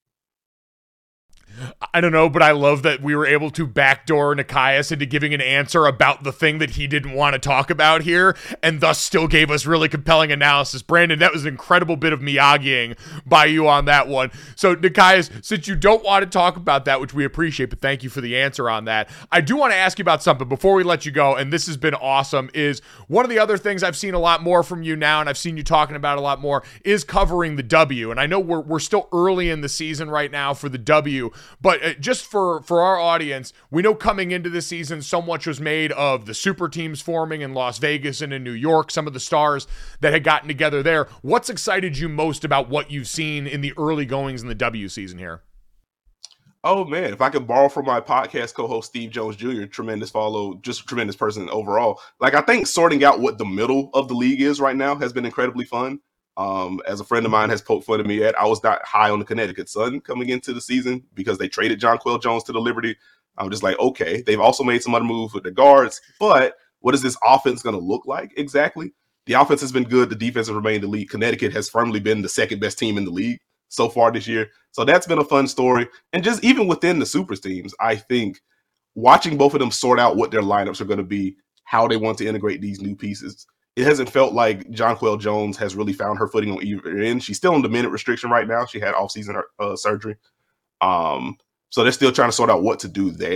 I don't know, but I love that we were able to backdoor Nikias into giving an answer about the thing that he didn't want to talk about here, and thus still gave us really compelling analysis. Brandon, that was an incredible bit of Miyagiing by you on that one. So, Nikias, since you don't want to talk about that, which we appreciate, but thank you for the answer on that, I do want to ask you about something before we let you go, and this has been awesome, is one of the other things I've seen a lot more from you now, and I've seen you talking about a lot more, is covering the W. And I know we're we're still early in the season right now for the W, but uh, just for, for our audience, we know coming into the season, so much was made of the super teams forming in Las Vegas and in New York, some of the stars that had gotten together there. What's excited you most about what you've seen in the early goings in the W season here? Oh, man, if I could borrow from my podcast co-host, Steve Jones Junior, tremendous follow, just a tremendous person overall. Like, I think sorting out what the middle of the league is right now has been incredibly fun. Um, as a friend of mine has poked fun at me at, I was not high on the Connecticut Sun coming into the season because they traded Jonquel Jones to the Liberty. I'm just like, okay, they've also made some other moves with the guards, but what is this offense going to look like exactly? The offense has been good. The defense has remained elite. Connecticut has firmly been the second best team in the league so far this year. So that's been a fun story. And just even within the super teams, I think watching both of them sort out what their lineups are going to be, how they want to integrate these new pieces. It hasn't felt like Jonquel Jones has really found her footing on either end. She's still on the minute restriction right now. She had off-season uh, surgery. Um, so they're still trying to sort out what to do there.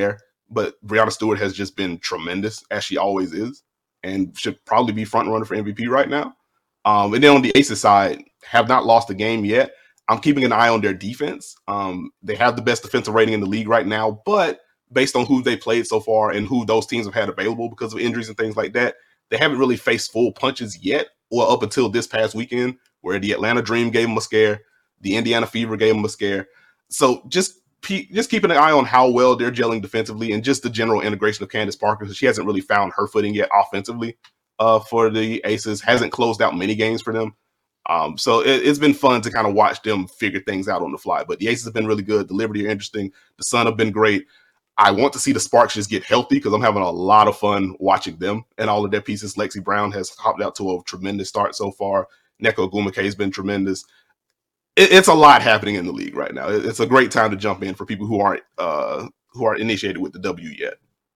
but Breanna Stewart has just been tremendous, as she always is, and should probably be front runner for M V P right now. Um, and then on the Aces side, have not lost a game yet. I'm keeping an eye on their defense. Um, they have the best defensive rating in the league right now, but based on who they played so far and who those teams have had available because of injuries and things like that, they haven't really faced full punches yet, or up until this past weekend, where the Atlanta Dream gave them a scare, the Indiana Fever gave them a scare. So just just keeping an eye on how well they're gelling defensively and just the general integration of Candace Parker, because she hasn't really found her footing yet offensively uh, for the Aces, hasn't closed out many games for them. Um, so it, it's been fun to kind of watch them figure things out on the fly. But the Aces have been really good. The Liberty are interesting. The Sun have been great. I want to see the Sparks just get healthy because I'm having a lot of fun watching them and all of their pieces. Lexi Brown has hopped out to a tremendous start so far. Neko Ogwumike has been tremendous. It, it's a lot happening in the league right now. It, it's a great time to jump in for people who aren't uh, who aren't initiated with the W yet.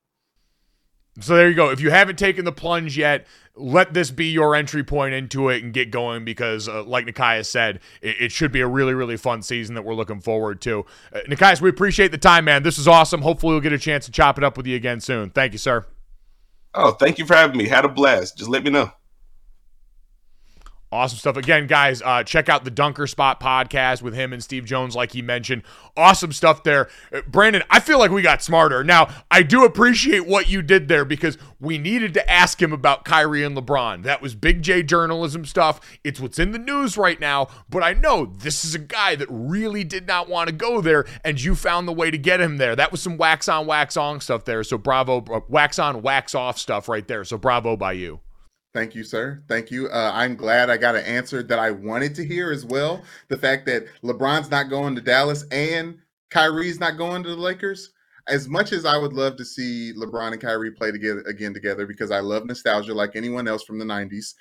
So there you go. If you haven't taken the plunge yet, let this be your entry point into it and get going because, uh, like Nekias said, it, it should be a really, really fun season that we're looking forward to. Uh, Nekias, we appreciate the time, man. This is awesome. Hopefully we'll get a chance to chop it up with you again soon. Thank you, sir. Oh, thank you for having me. Had a blast. Just let me know. Awesome stuff. Again, guys, uh, check out the Dunker Spot podcast with him and Steve Jones, like he mentioned. Awesome stuff there. Uh, Brandon, I feel like we got smarter. Now, I do appreciate what you did there because we needed to ask him about Kyrie and LeBron. That was Big J journalism stuff. It's what's in the news right now, but I know this is a guy that really did not want to go there, and you found the way to get him there. That was some wax on, wax on stuff there, so bravo. Uh, wax on, wax off stuff right there, so bravo by you. Thank you, sir. Thank you. Uh, I'm glad I got an answer that I wanted to hear as well. The fact that LeBron's not going to Dallas and Kyrie's not going to the Lakers. As much as I would love to see LeBron and Kyrie play together again together, because I love nostalgia like anyone else from the nineties,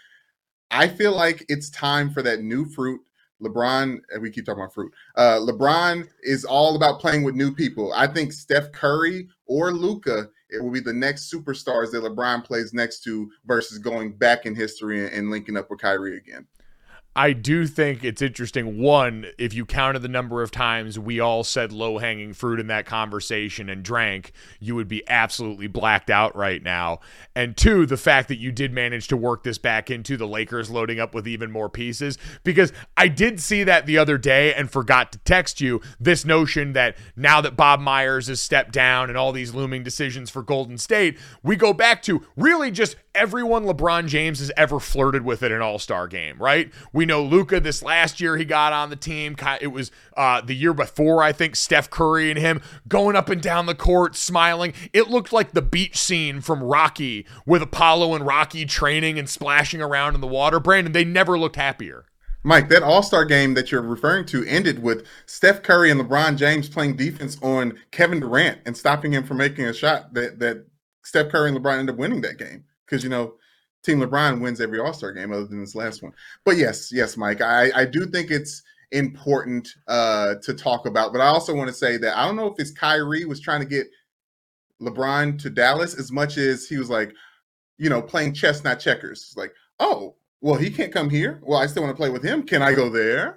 I feel like it's time for that new fruit. LeBron, we keep talking about fruit. Uh, LeBron is all about playing with new people. I think Steph Curry or Luka, it will be the next superstars that LeBron plays next to versus going back in history and, and linking up with Kyrie again. I do think it's interesting. One, if you counted the number of times we all said low-hanging fruit in that conversation and drank, you would be absolutely blacked out right now. And two, the fact that you did manage to work this back into the Lakers loading up with even more pieces, because I did see that the other day and forgot to text you this notion that now that Bob Myers has stepped down and all these looming decisions for Golden State, we go back to really just everyone LeBron James has ever flirted with at an all-star game, right? We know Luka this last year he got on the team. It was uh, the year before, I think, Steph Curry and him going up and down the court, smiling. It looked like the beach scene from Rocky with Apollo and Rocky training and splashing around in the water. Brandon, they never looked happier. Mike, that all-star game that you're referring to ended with Steph Curry and LeBron James playing defense on Kevin Durant and stopping him from making a shot that, that Steph Curry and LeBron ended up winning that game. Because, you know, Team LeBron wins every All-Star game other than this last one. But yes, yes, Mike, I, I do think it's important uh, to talk about. But I also want to say that I don't know if it's Kyrie was trying to get LeBron to Dallas as much as he was like, you know, playing chess, not checkers. Like, oh, well, he can't come here. Well, I still want to play with him. Can I go there?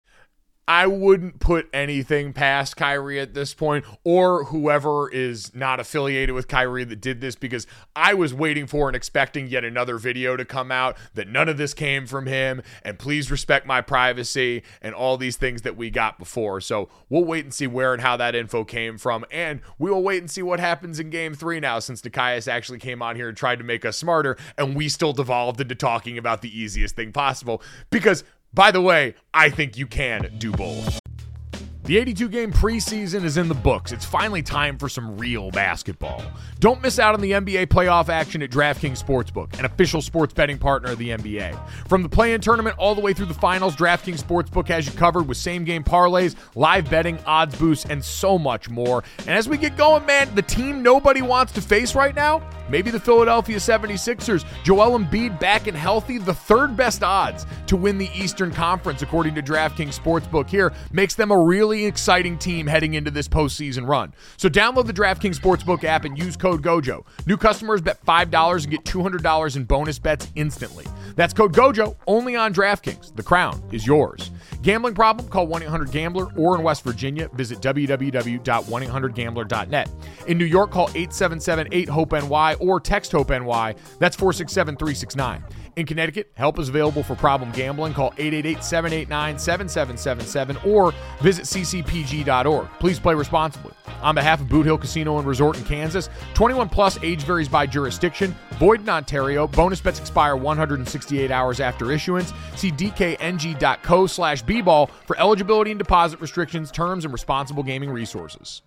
I wouldn't put anything past Kyrie at this point, or whoever is not affiliated with Kyrie that did this, because I was waiting for and expecting yet another video to come out that none of this came from him, and please respect my privacy and all these things that we got before. So we'll wait and see where and how that info came from, and we will wait and see what happens in game three now, since Nekias actually came on here and tried to make us smarter, and we still devolved into talking about the easiest thing possible, because by the way, I think you can do both. The eighty-two game preseason is in the books. It's finally time for some real basketball. Don't miss out on the N B A playoff action at DraftKings Sportsbook, an official sports betting partner of the N B A. From the play-in tournament all the way through the finals, DraftKings Sportsbook has you covered with same-game parlays, live betting, odds boosts, and so much more. And as we get going, man, the team nobody wants to face right now, maybe the Philadelphia seventy-sixers. Joel Embiid back and healthy, the third best odds to win the Eastern Conference, according to DraftKings Sportsbook here, makes them a really exciting team heading into this postseason run. So download the DraftKings Sportsbook app and use code GOJO. New customers bet five dollars and get two hundred dollars in bonus bets instantly. That's code GOJO only on DraftKings. The crown is yours. Gambling problem? Call one eight hundred gambler, or in West Virginia, visit w w w dot one eight hundred gambler dot net. In New York, call eight seven seven eight hope N Y or text HOPE-NY. That's four six seven three six nine. In Connecticut, help is available for problem gambling. Call eight eight eight seven eight nine seven seven seven seven or visit c c p g dot org. Please play responsibly. On behalf of Boot Hill Casino and Resort in Kansas, twenty-one plus, age varies by jurisdiction, void in Ontario. Bonus bets expire one hundred sixty-eight hours after issuance. See d k n g dot co slash b ball for eligibility and deposit restrictions, terms, and responsible gaming resources.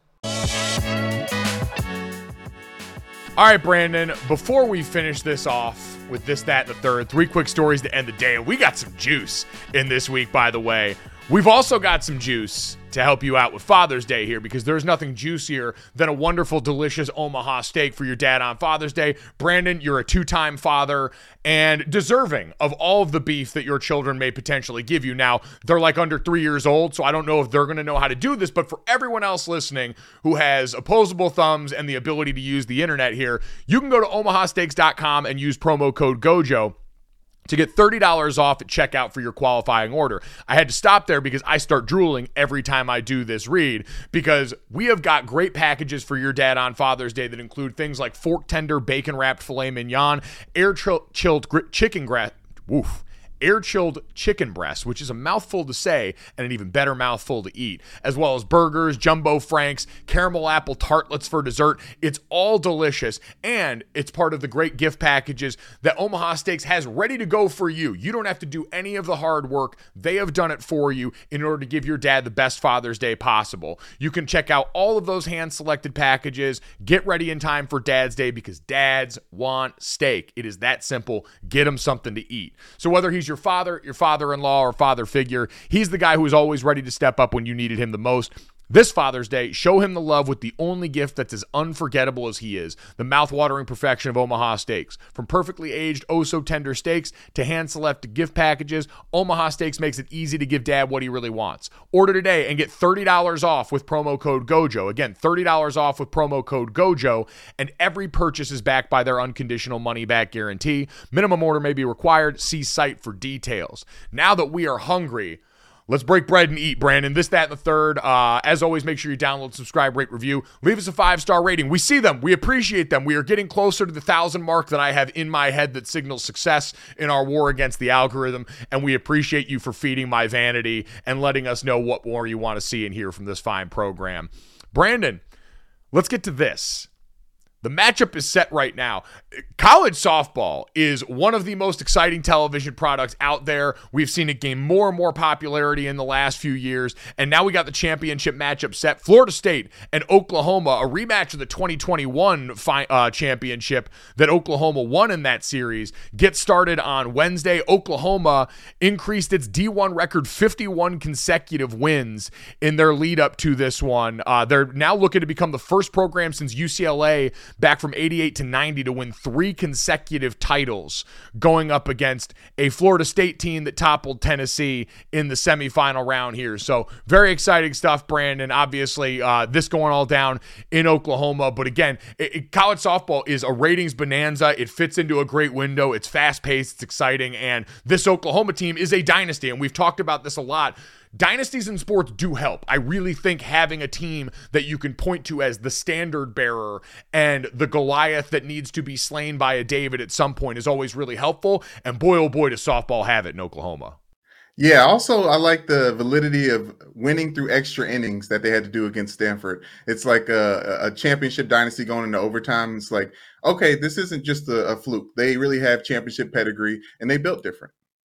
All right, Brandon, before we finish this off with this, that, and the third, three quick stories to end the day. And we got some juice in this week, by the way. We've also got some juice to help you out with Father's Day here, because there's nothing juicier than a wonderful, delicious Omaha steak for your dad on Father's Day. Brandon, you're a two-time father and deserving of all of the beef that your children may potentially give you. Now, they're like under three years old, so I don't know if they're going to know how to do this, but for everyone else listening who has opposable thumbs and the ability to use the internet here, you can go to omaha steaks dot com and use promo code GOJO to get thirty dollars off at checkout for your qualifying order. I had to stop there because I start drooling every time I do this read, because we have got great packages for your dad on Father's Day that include things like fork tender, bacon-wrapped filet mignon, air-chilled gr- chicken grass, woof, air-chilled chicken breast, which is a mouthful to say and an even better mouthful to eat, as well as burgers, jumbo franks, caramel apple tartlets for dessert. It's all delicious, and it's part of the great gift packages that Omaha Steaks has ready to go for you. You don't have to do any of the hard work. They have done it for you in order to give your dad the best Father's Day possible. You can check out all of those hand-selected packages. Get ready in time for Dad's Day, because dads want steak. It is that simple. Get them something to eat. So whether he's your your father, your father-in-law, or father figure, he's the guy who is always ready to step up when you needed him the most. This Father's Day, show him the love with the only gift that's as unforgettable as he is, the mouth-watering perfection of Omaha Steaks. From perfectly aged, oh-so-tender steaks to hand-selected gift packages, Omaha Steaks makes it easy to give Dad what he really wants. Order today and get thirty dollars off with promo code GOJO. Again, thirty dollars off with promo code GOJO, and every purchase is backed by their unconditional money-back guarantee. Minimum order may be required. See site for details. Now that we are hungry, let's break bread and eat, Brandon. This, that, and the third. Uh, as always, make sure you download, subscribe, rate, review. Leave us a five-star rating. We see them. We appreciate them. We are getting closer to the thousand mark that I have in my head that signals success in our war against the algorithm, and we appreciate you for feeding my vanity and letting us know what more you want to see and hear from this fine program. Brandon, let's get to this. The matchup is set right now. College softball is one of the most exciting television products out there. We've seen it gain more and more popularity in the last few years, and now we got the championship matchup set. Florida State and Oklahoma, a rematch of the twenty twenty-one fi- uh, championship that Oklahoma won in that series, gets started on Wednesday. Oklahoma increased its D one record fifty-one consecutive wins in their lead up to this one. Uh, they're now looking to become the first program since U C L A back from eighty-eight to ninety to win three consecutive titles, going up against a Florida State team that toppled Tennessee in the semifinal round here. So very exciting stuff, Brandon. Obviously, uh, this going all down in Oklahoma. But again, it, it, college softball is a ratings bonanza. It fits into a great window. It's fast-paced. It's exciting. And this Oklahoma team is a dynasty. And we've talked about this a lot. Dynasties in sports do help. I really think having a team that you can point to as the standard bearer and the Goliath that needs to be slain by a David at some point is always really helpful. And boy, oh boy, does softball have it in Oklahoma. Yeah, also, I like the validity of winning through extra innings that they had to do against Stanford. It's like a, a championship dynasty going into overtime. It's like, okay, this isn't just a, a fluke. They really have championship pedigree, and they built different.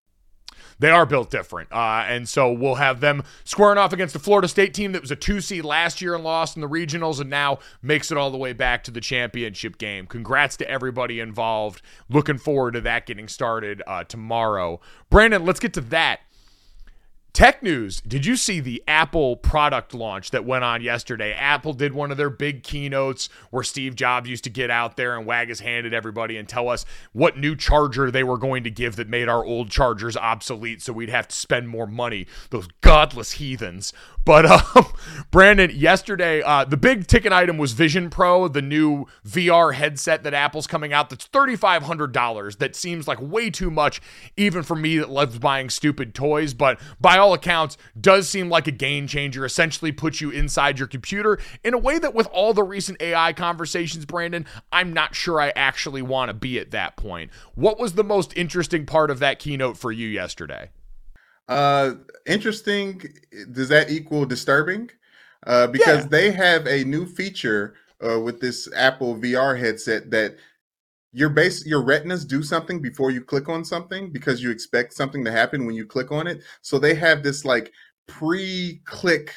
They are built different, uh, and so we'll have them squaring off against a Florida State team that was a two seed last year and lost in the regionals and now makes it all the way back to the championship game. Congrats to everybody involved. Looking forward to that getting started uh, tomorrow. Brandon, let's get to that. Tech news. Did you see the Apple product launch that went on yesterday? Apple did one of their big keynotes where Steve Jobs used to get out there and wag his hand at everybody and tell us what new charger they were going to give that made our old chargers obsolete so we'd have to spend more money. Those godless heathens. But um, Brandon, yesterday, uh, the big ticket item was Vision Pro, the new V R headset that Apple's coming out that's three thousand five hundred dollars. That seems like way too much, even for me that loves buying stupid toys, but by all accounts, does seem like a game changer, essentially puts you inside your computer in a way that with all the recent A I conversations, Brandon, I'm not sure I actually want to be at that point. What was the most interesting part of that keynote for you yesterday? Uh, interesting. Does that equal disturbing? Uh, because yeah. they have a new feature uh, with this Apple V R headset that your base, your retinas do something before you click on something because you expect something to happen when you click on it. So they have this like pre-click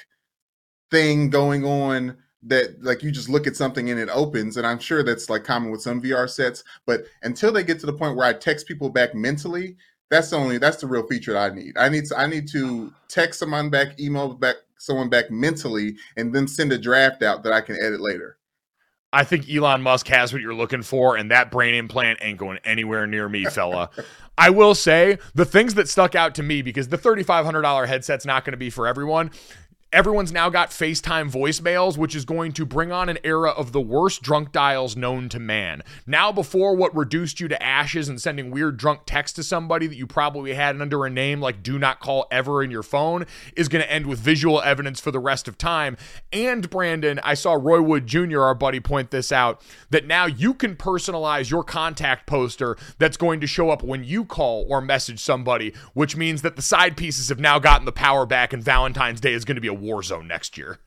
thing going on that like you just look at something and it opens. And I'm sure that's like common with some V R sets, but until they get to the point where I text people back mentally, That's the only, that's the real feature that I need. I need to, I need to text someone back, email back someone back mentally, and then send a draft out that I can edit later. I think Elon Musk has what you're looking for, and that brain implant ain't going anywhere near me, fella. I will say the things that stuck out to me, because the three thousand five hundred dollars headset's not going to be for everyone. Everyone's now got FaceTime voicemails, which is going to bring on an era of the worst drunk dials known to man. Now, before what reduced you to ashes and sending weird drunk texts to somebody that you probably had under a name like do not call ever in your phone is going to end with visual evidence for the rest of time. And Brandon, I saw Roy Wood Junior, our buddy, point this out, that now you can personalize your contact poster that's going to show up when you call or message somebody, which means that the side pieces have now gotten the power back and Valentine's Day is going to be a war zone next year.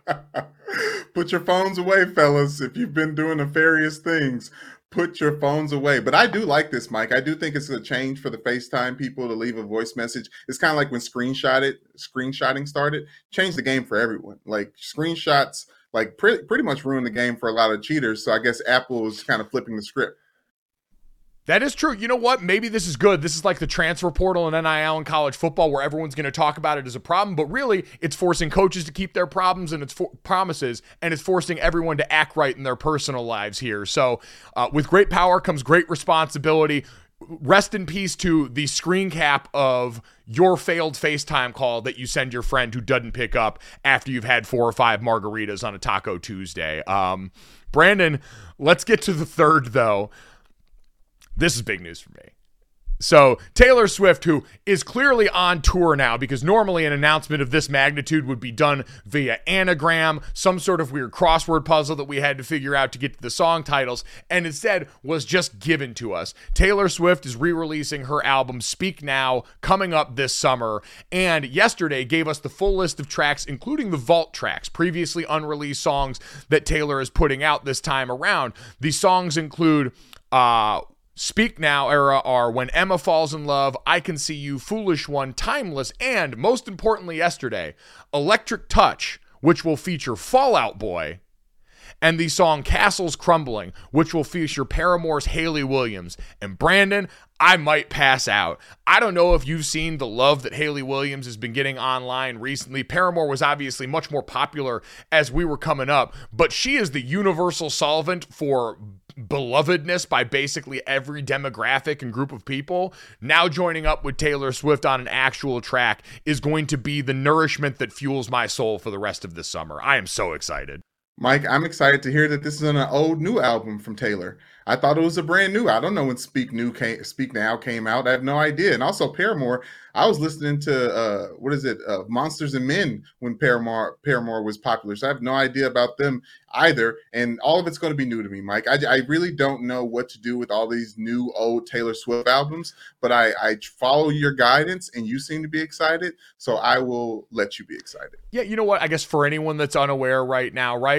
Put your phones away, fellas. If you've been doing nefarious things, put your phones away. But I do like this, Mike. I do think it's a change for the FaceTime people to leave a voice message. It's kind of like when screenshot it, screenshotting started, changed the game for everyone. Like screenshots, like pre- pretty much ruined the game for a lot of cheaters. So I guess Apple is kind of flipping the script. That is true. You know what? Maybe this is good. This is like the transfer portal and N I L in college football where everyone's going to talk about it as a problem, but really it's forcing coaches to keep their problems and its for- promises, and it's forcing everyone to act right in their personal lives here. So uh, with great power comes great responsibility. Rest in peace to the screen cap of your failed FaceTime call that you send your friend who doesn't pick up after you've had four or five margaritas on a Taco Tuesday. Um, Brandon, let's get to the third, though. This is big news for me. So Taylor Swift, who is clearly on tour now, because normally an announcement of this magnitude would be done via anagram, some sort of weird crossword puzzle that we had to figure out to get to the song titles, and instead was just given to us. Taylor Swift is re-releasing her album Speak Now, coming up this summer, and yesterday gave us the full list of tracks, including the vault tracks, previously unreleased songs that Taylor is putting out this time around. These songs include uh Speak Now era are When Emma Falls in Love, I Can See You, Foolish One, Timeless, and most importantly yesterday, Electric Touch, which will feature Fall Out Boy, and the song Castles Crumbling, which will feature Paramore's Hayley Williams. And Brandon, I might pass out. I don't know if you've seen the love that Hayley Williams has been getting online recently. Paramore was obviously much more popular as we were coming up, but she is the universal solvent for belovedness by basically every demographic and group of people. Now joining up with Taylor Swift on an actual track is going to be the nourishment that fuels my soul for the rest of this summer. I am so excited. Mike, I'm excited to hear that this is an old new album from Taylor. I thought it was a brand new. I don't know when Speak New came, Speak Now came out. I have no idea. And also Paramore, I was listening to uh, what is it, uh, Monsters and Men when Paramore Paramore was popular. So I have no idea about them either. And all of it's going to be new to me, Mike. I, I really don't know what to do with all these new old Taylor Swift albums, but I, I follow your guidance and you seem to be excited. So I will let you be excited. Yeah, you know what? I guess for anyone that's unaware right now, right?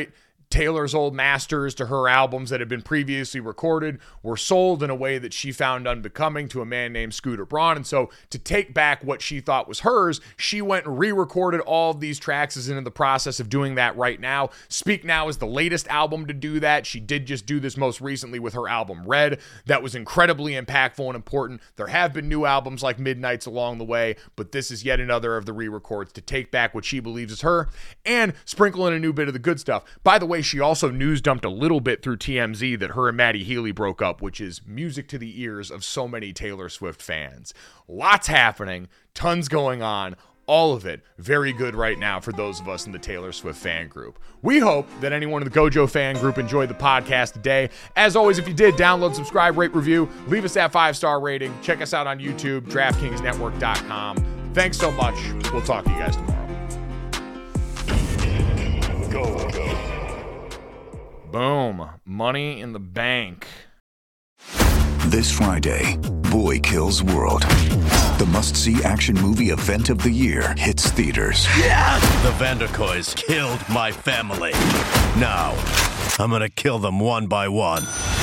Taylor's old masters to her albums that had been previously recorded were sold in a way that she found unbecoming to a man named Scooter Braun. And so to take back what she thought was hers, she went and re-recorded all of these tracks, is in the process of doing that right now. Speak Now is the latest album to do that. She did just do this most recently with her album Red. That was incredibly impactful and important. There have been new albums like Midnights along the way, but this is yet another of the re-records to take back what she believes is her and sprinkle in a new bit of the good stuff. By the way, she also news dumped a little bit through T M Z that her and Maddie Healy broke up, which is music to the ears of so many Taylor Swift fans. Lots happening, tons going on, all of it very good right now for those of us in the Taylor Swift fan group. We hope that anyone in the Gojo fan group enjoyed the podcast today. As always, if you did, download, subscribe, rate, review, leave us that five-star rating. Check us out on YouTube, DraftKings Network dot com. Thanks so much. We'll talk to you guys tomorrow. Go, go. Boom. Money in the bank. This Friday, Boy Kills World. The must-see action movie event of the year hits theaters. Yeah! The Vanderkoys killed my family. Now, I'm gonna kill them one by one.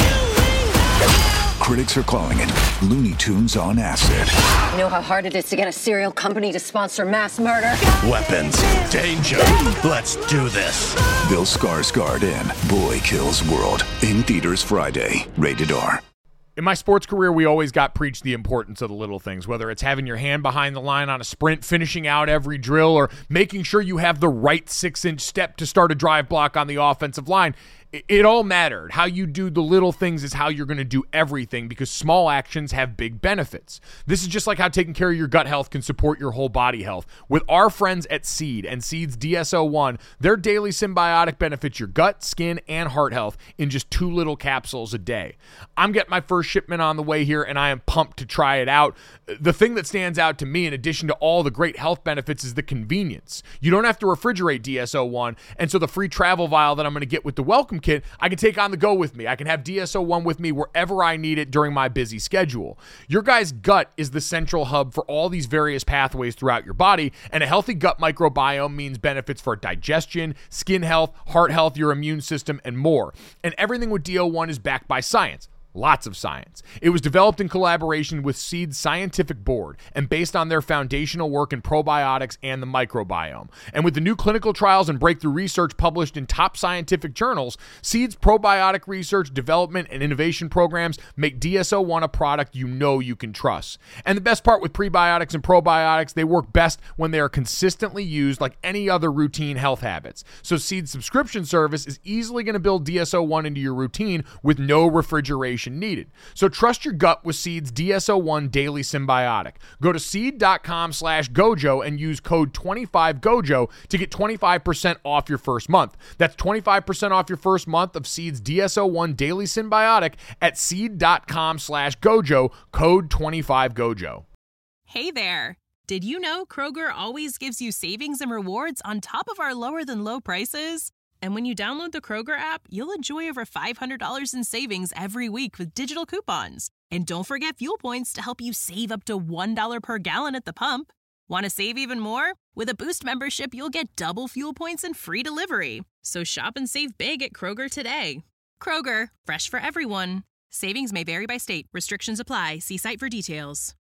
Critics are calling it Looney Tunes on acid. You know how hard it is to get a serial company to sponsor mass murder? Weapons, danger, let's do this. Bill Skarsgård in Boy Kills World. In theaters Friday. Rated R. In my sports career, we always got preached the importance of the little things, whether it's having your hand behind the line on a sprint, finishing out every drill, or making sure you have the right six-inch step to start a drive block on the offensive line. It all mattered. How you do the little things is how you're going to do everything, because small actions have big benefits. This is just like how taking care of your gut health can support your whole body health. With our friends at Seed and Seed's D S O one, their daily symbiotic benefits your gut, skin, and heart health in just two little capsules a day. I'm getting my first shipment on the way here, and I am pumped to try it out. The thing that stands out to me, in addition to all the great health benefits, is the convenience. You don't have to refrigerate D S O one, and so the free travel vial that I'm going to get with the welcome kit, I can take on the go with me. I can have D S O one with me wherever I need it during my busy schedule. Your guy's gut is the central hub for all these various pathways throughout your body, and a healthy gut microbiome means benefits for digestion, skin health, heart health, your immune system, and more. And everything with D O one is backed by science. Lots of science. It was developed in collaboration with Seed's scientific board and based on their foundational work in probiotics and the microbiome. And with the new clinical trials and breakthrough research published in top scientific journals, Seed's probiotic research, development, and innovation programs make D S O one a product you know you can trust. And the best part with prebiotics and probiotics, they work best when they are consistently used like any other routine health habits. So Seed's subscription service is easily going to build D S O one into your routine with no refrigeration needed. So trust your gut with Seed's D S O one Daily Symbiotic. Go to seed.com slash Gojo and use code twenty-five Gojo to get twenty-five percent off your first month. That's twenty-five percent off your first month of Seed's D S O one Daily Symbiotic at seed.com slash Gojo, code twenty-five Gojo. Hey there. Did you know Kroger always gives you savings and rewards on top of our lower than low prices? And when you download the Kroger app, you'll enjoy over five hundred dollars in savings every week with digital coupons. And don't forget fuel points to help you save up to one dollar per gallon at the pump. Want to save even more? With a Boost membership, you'll get double fuel points and free delivery. So shop and save big at Kroger today. Kroger, fresh for everyone. Savings may vary by state. Restrictions apply. See site for details.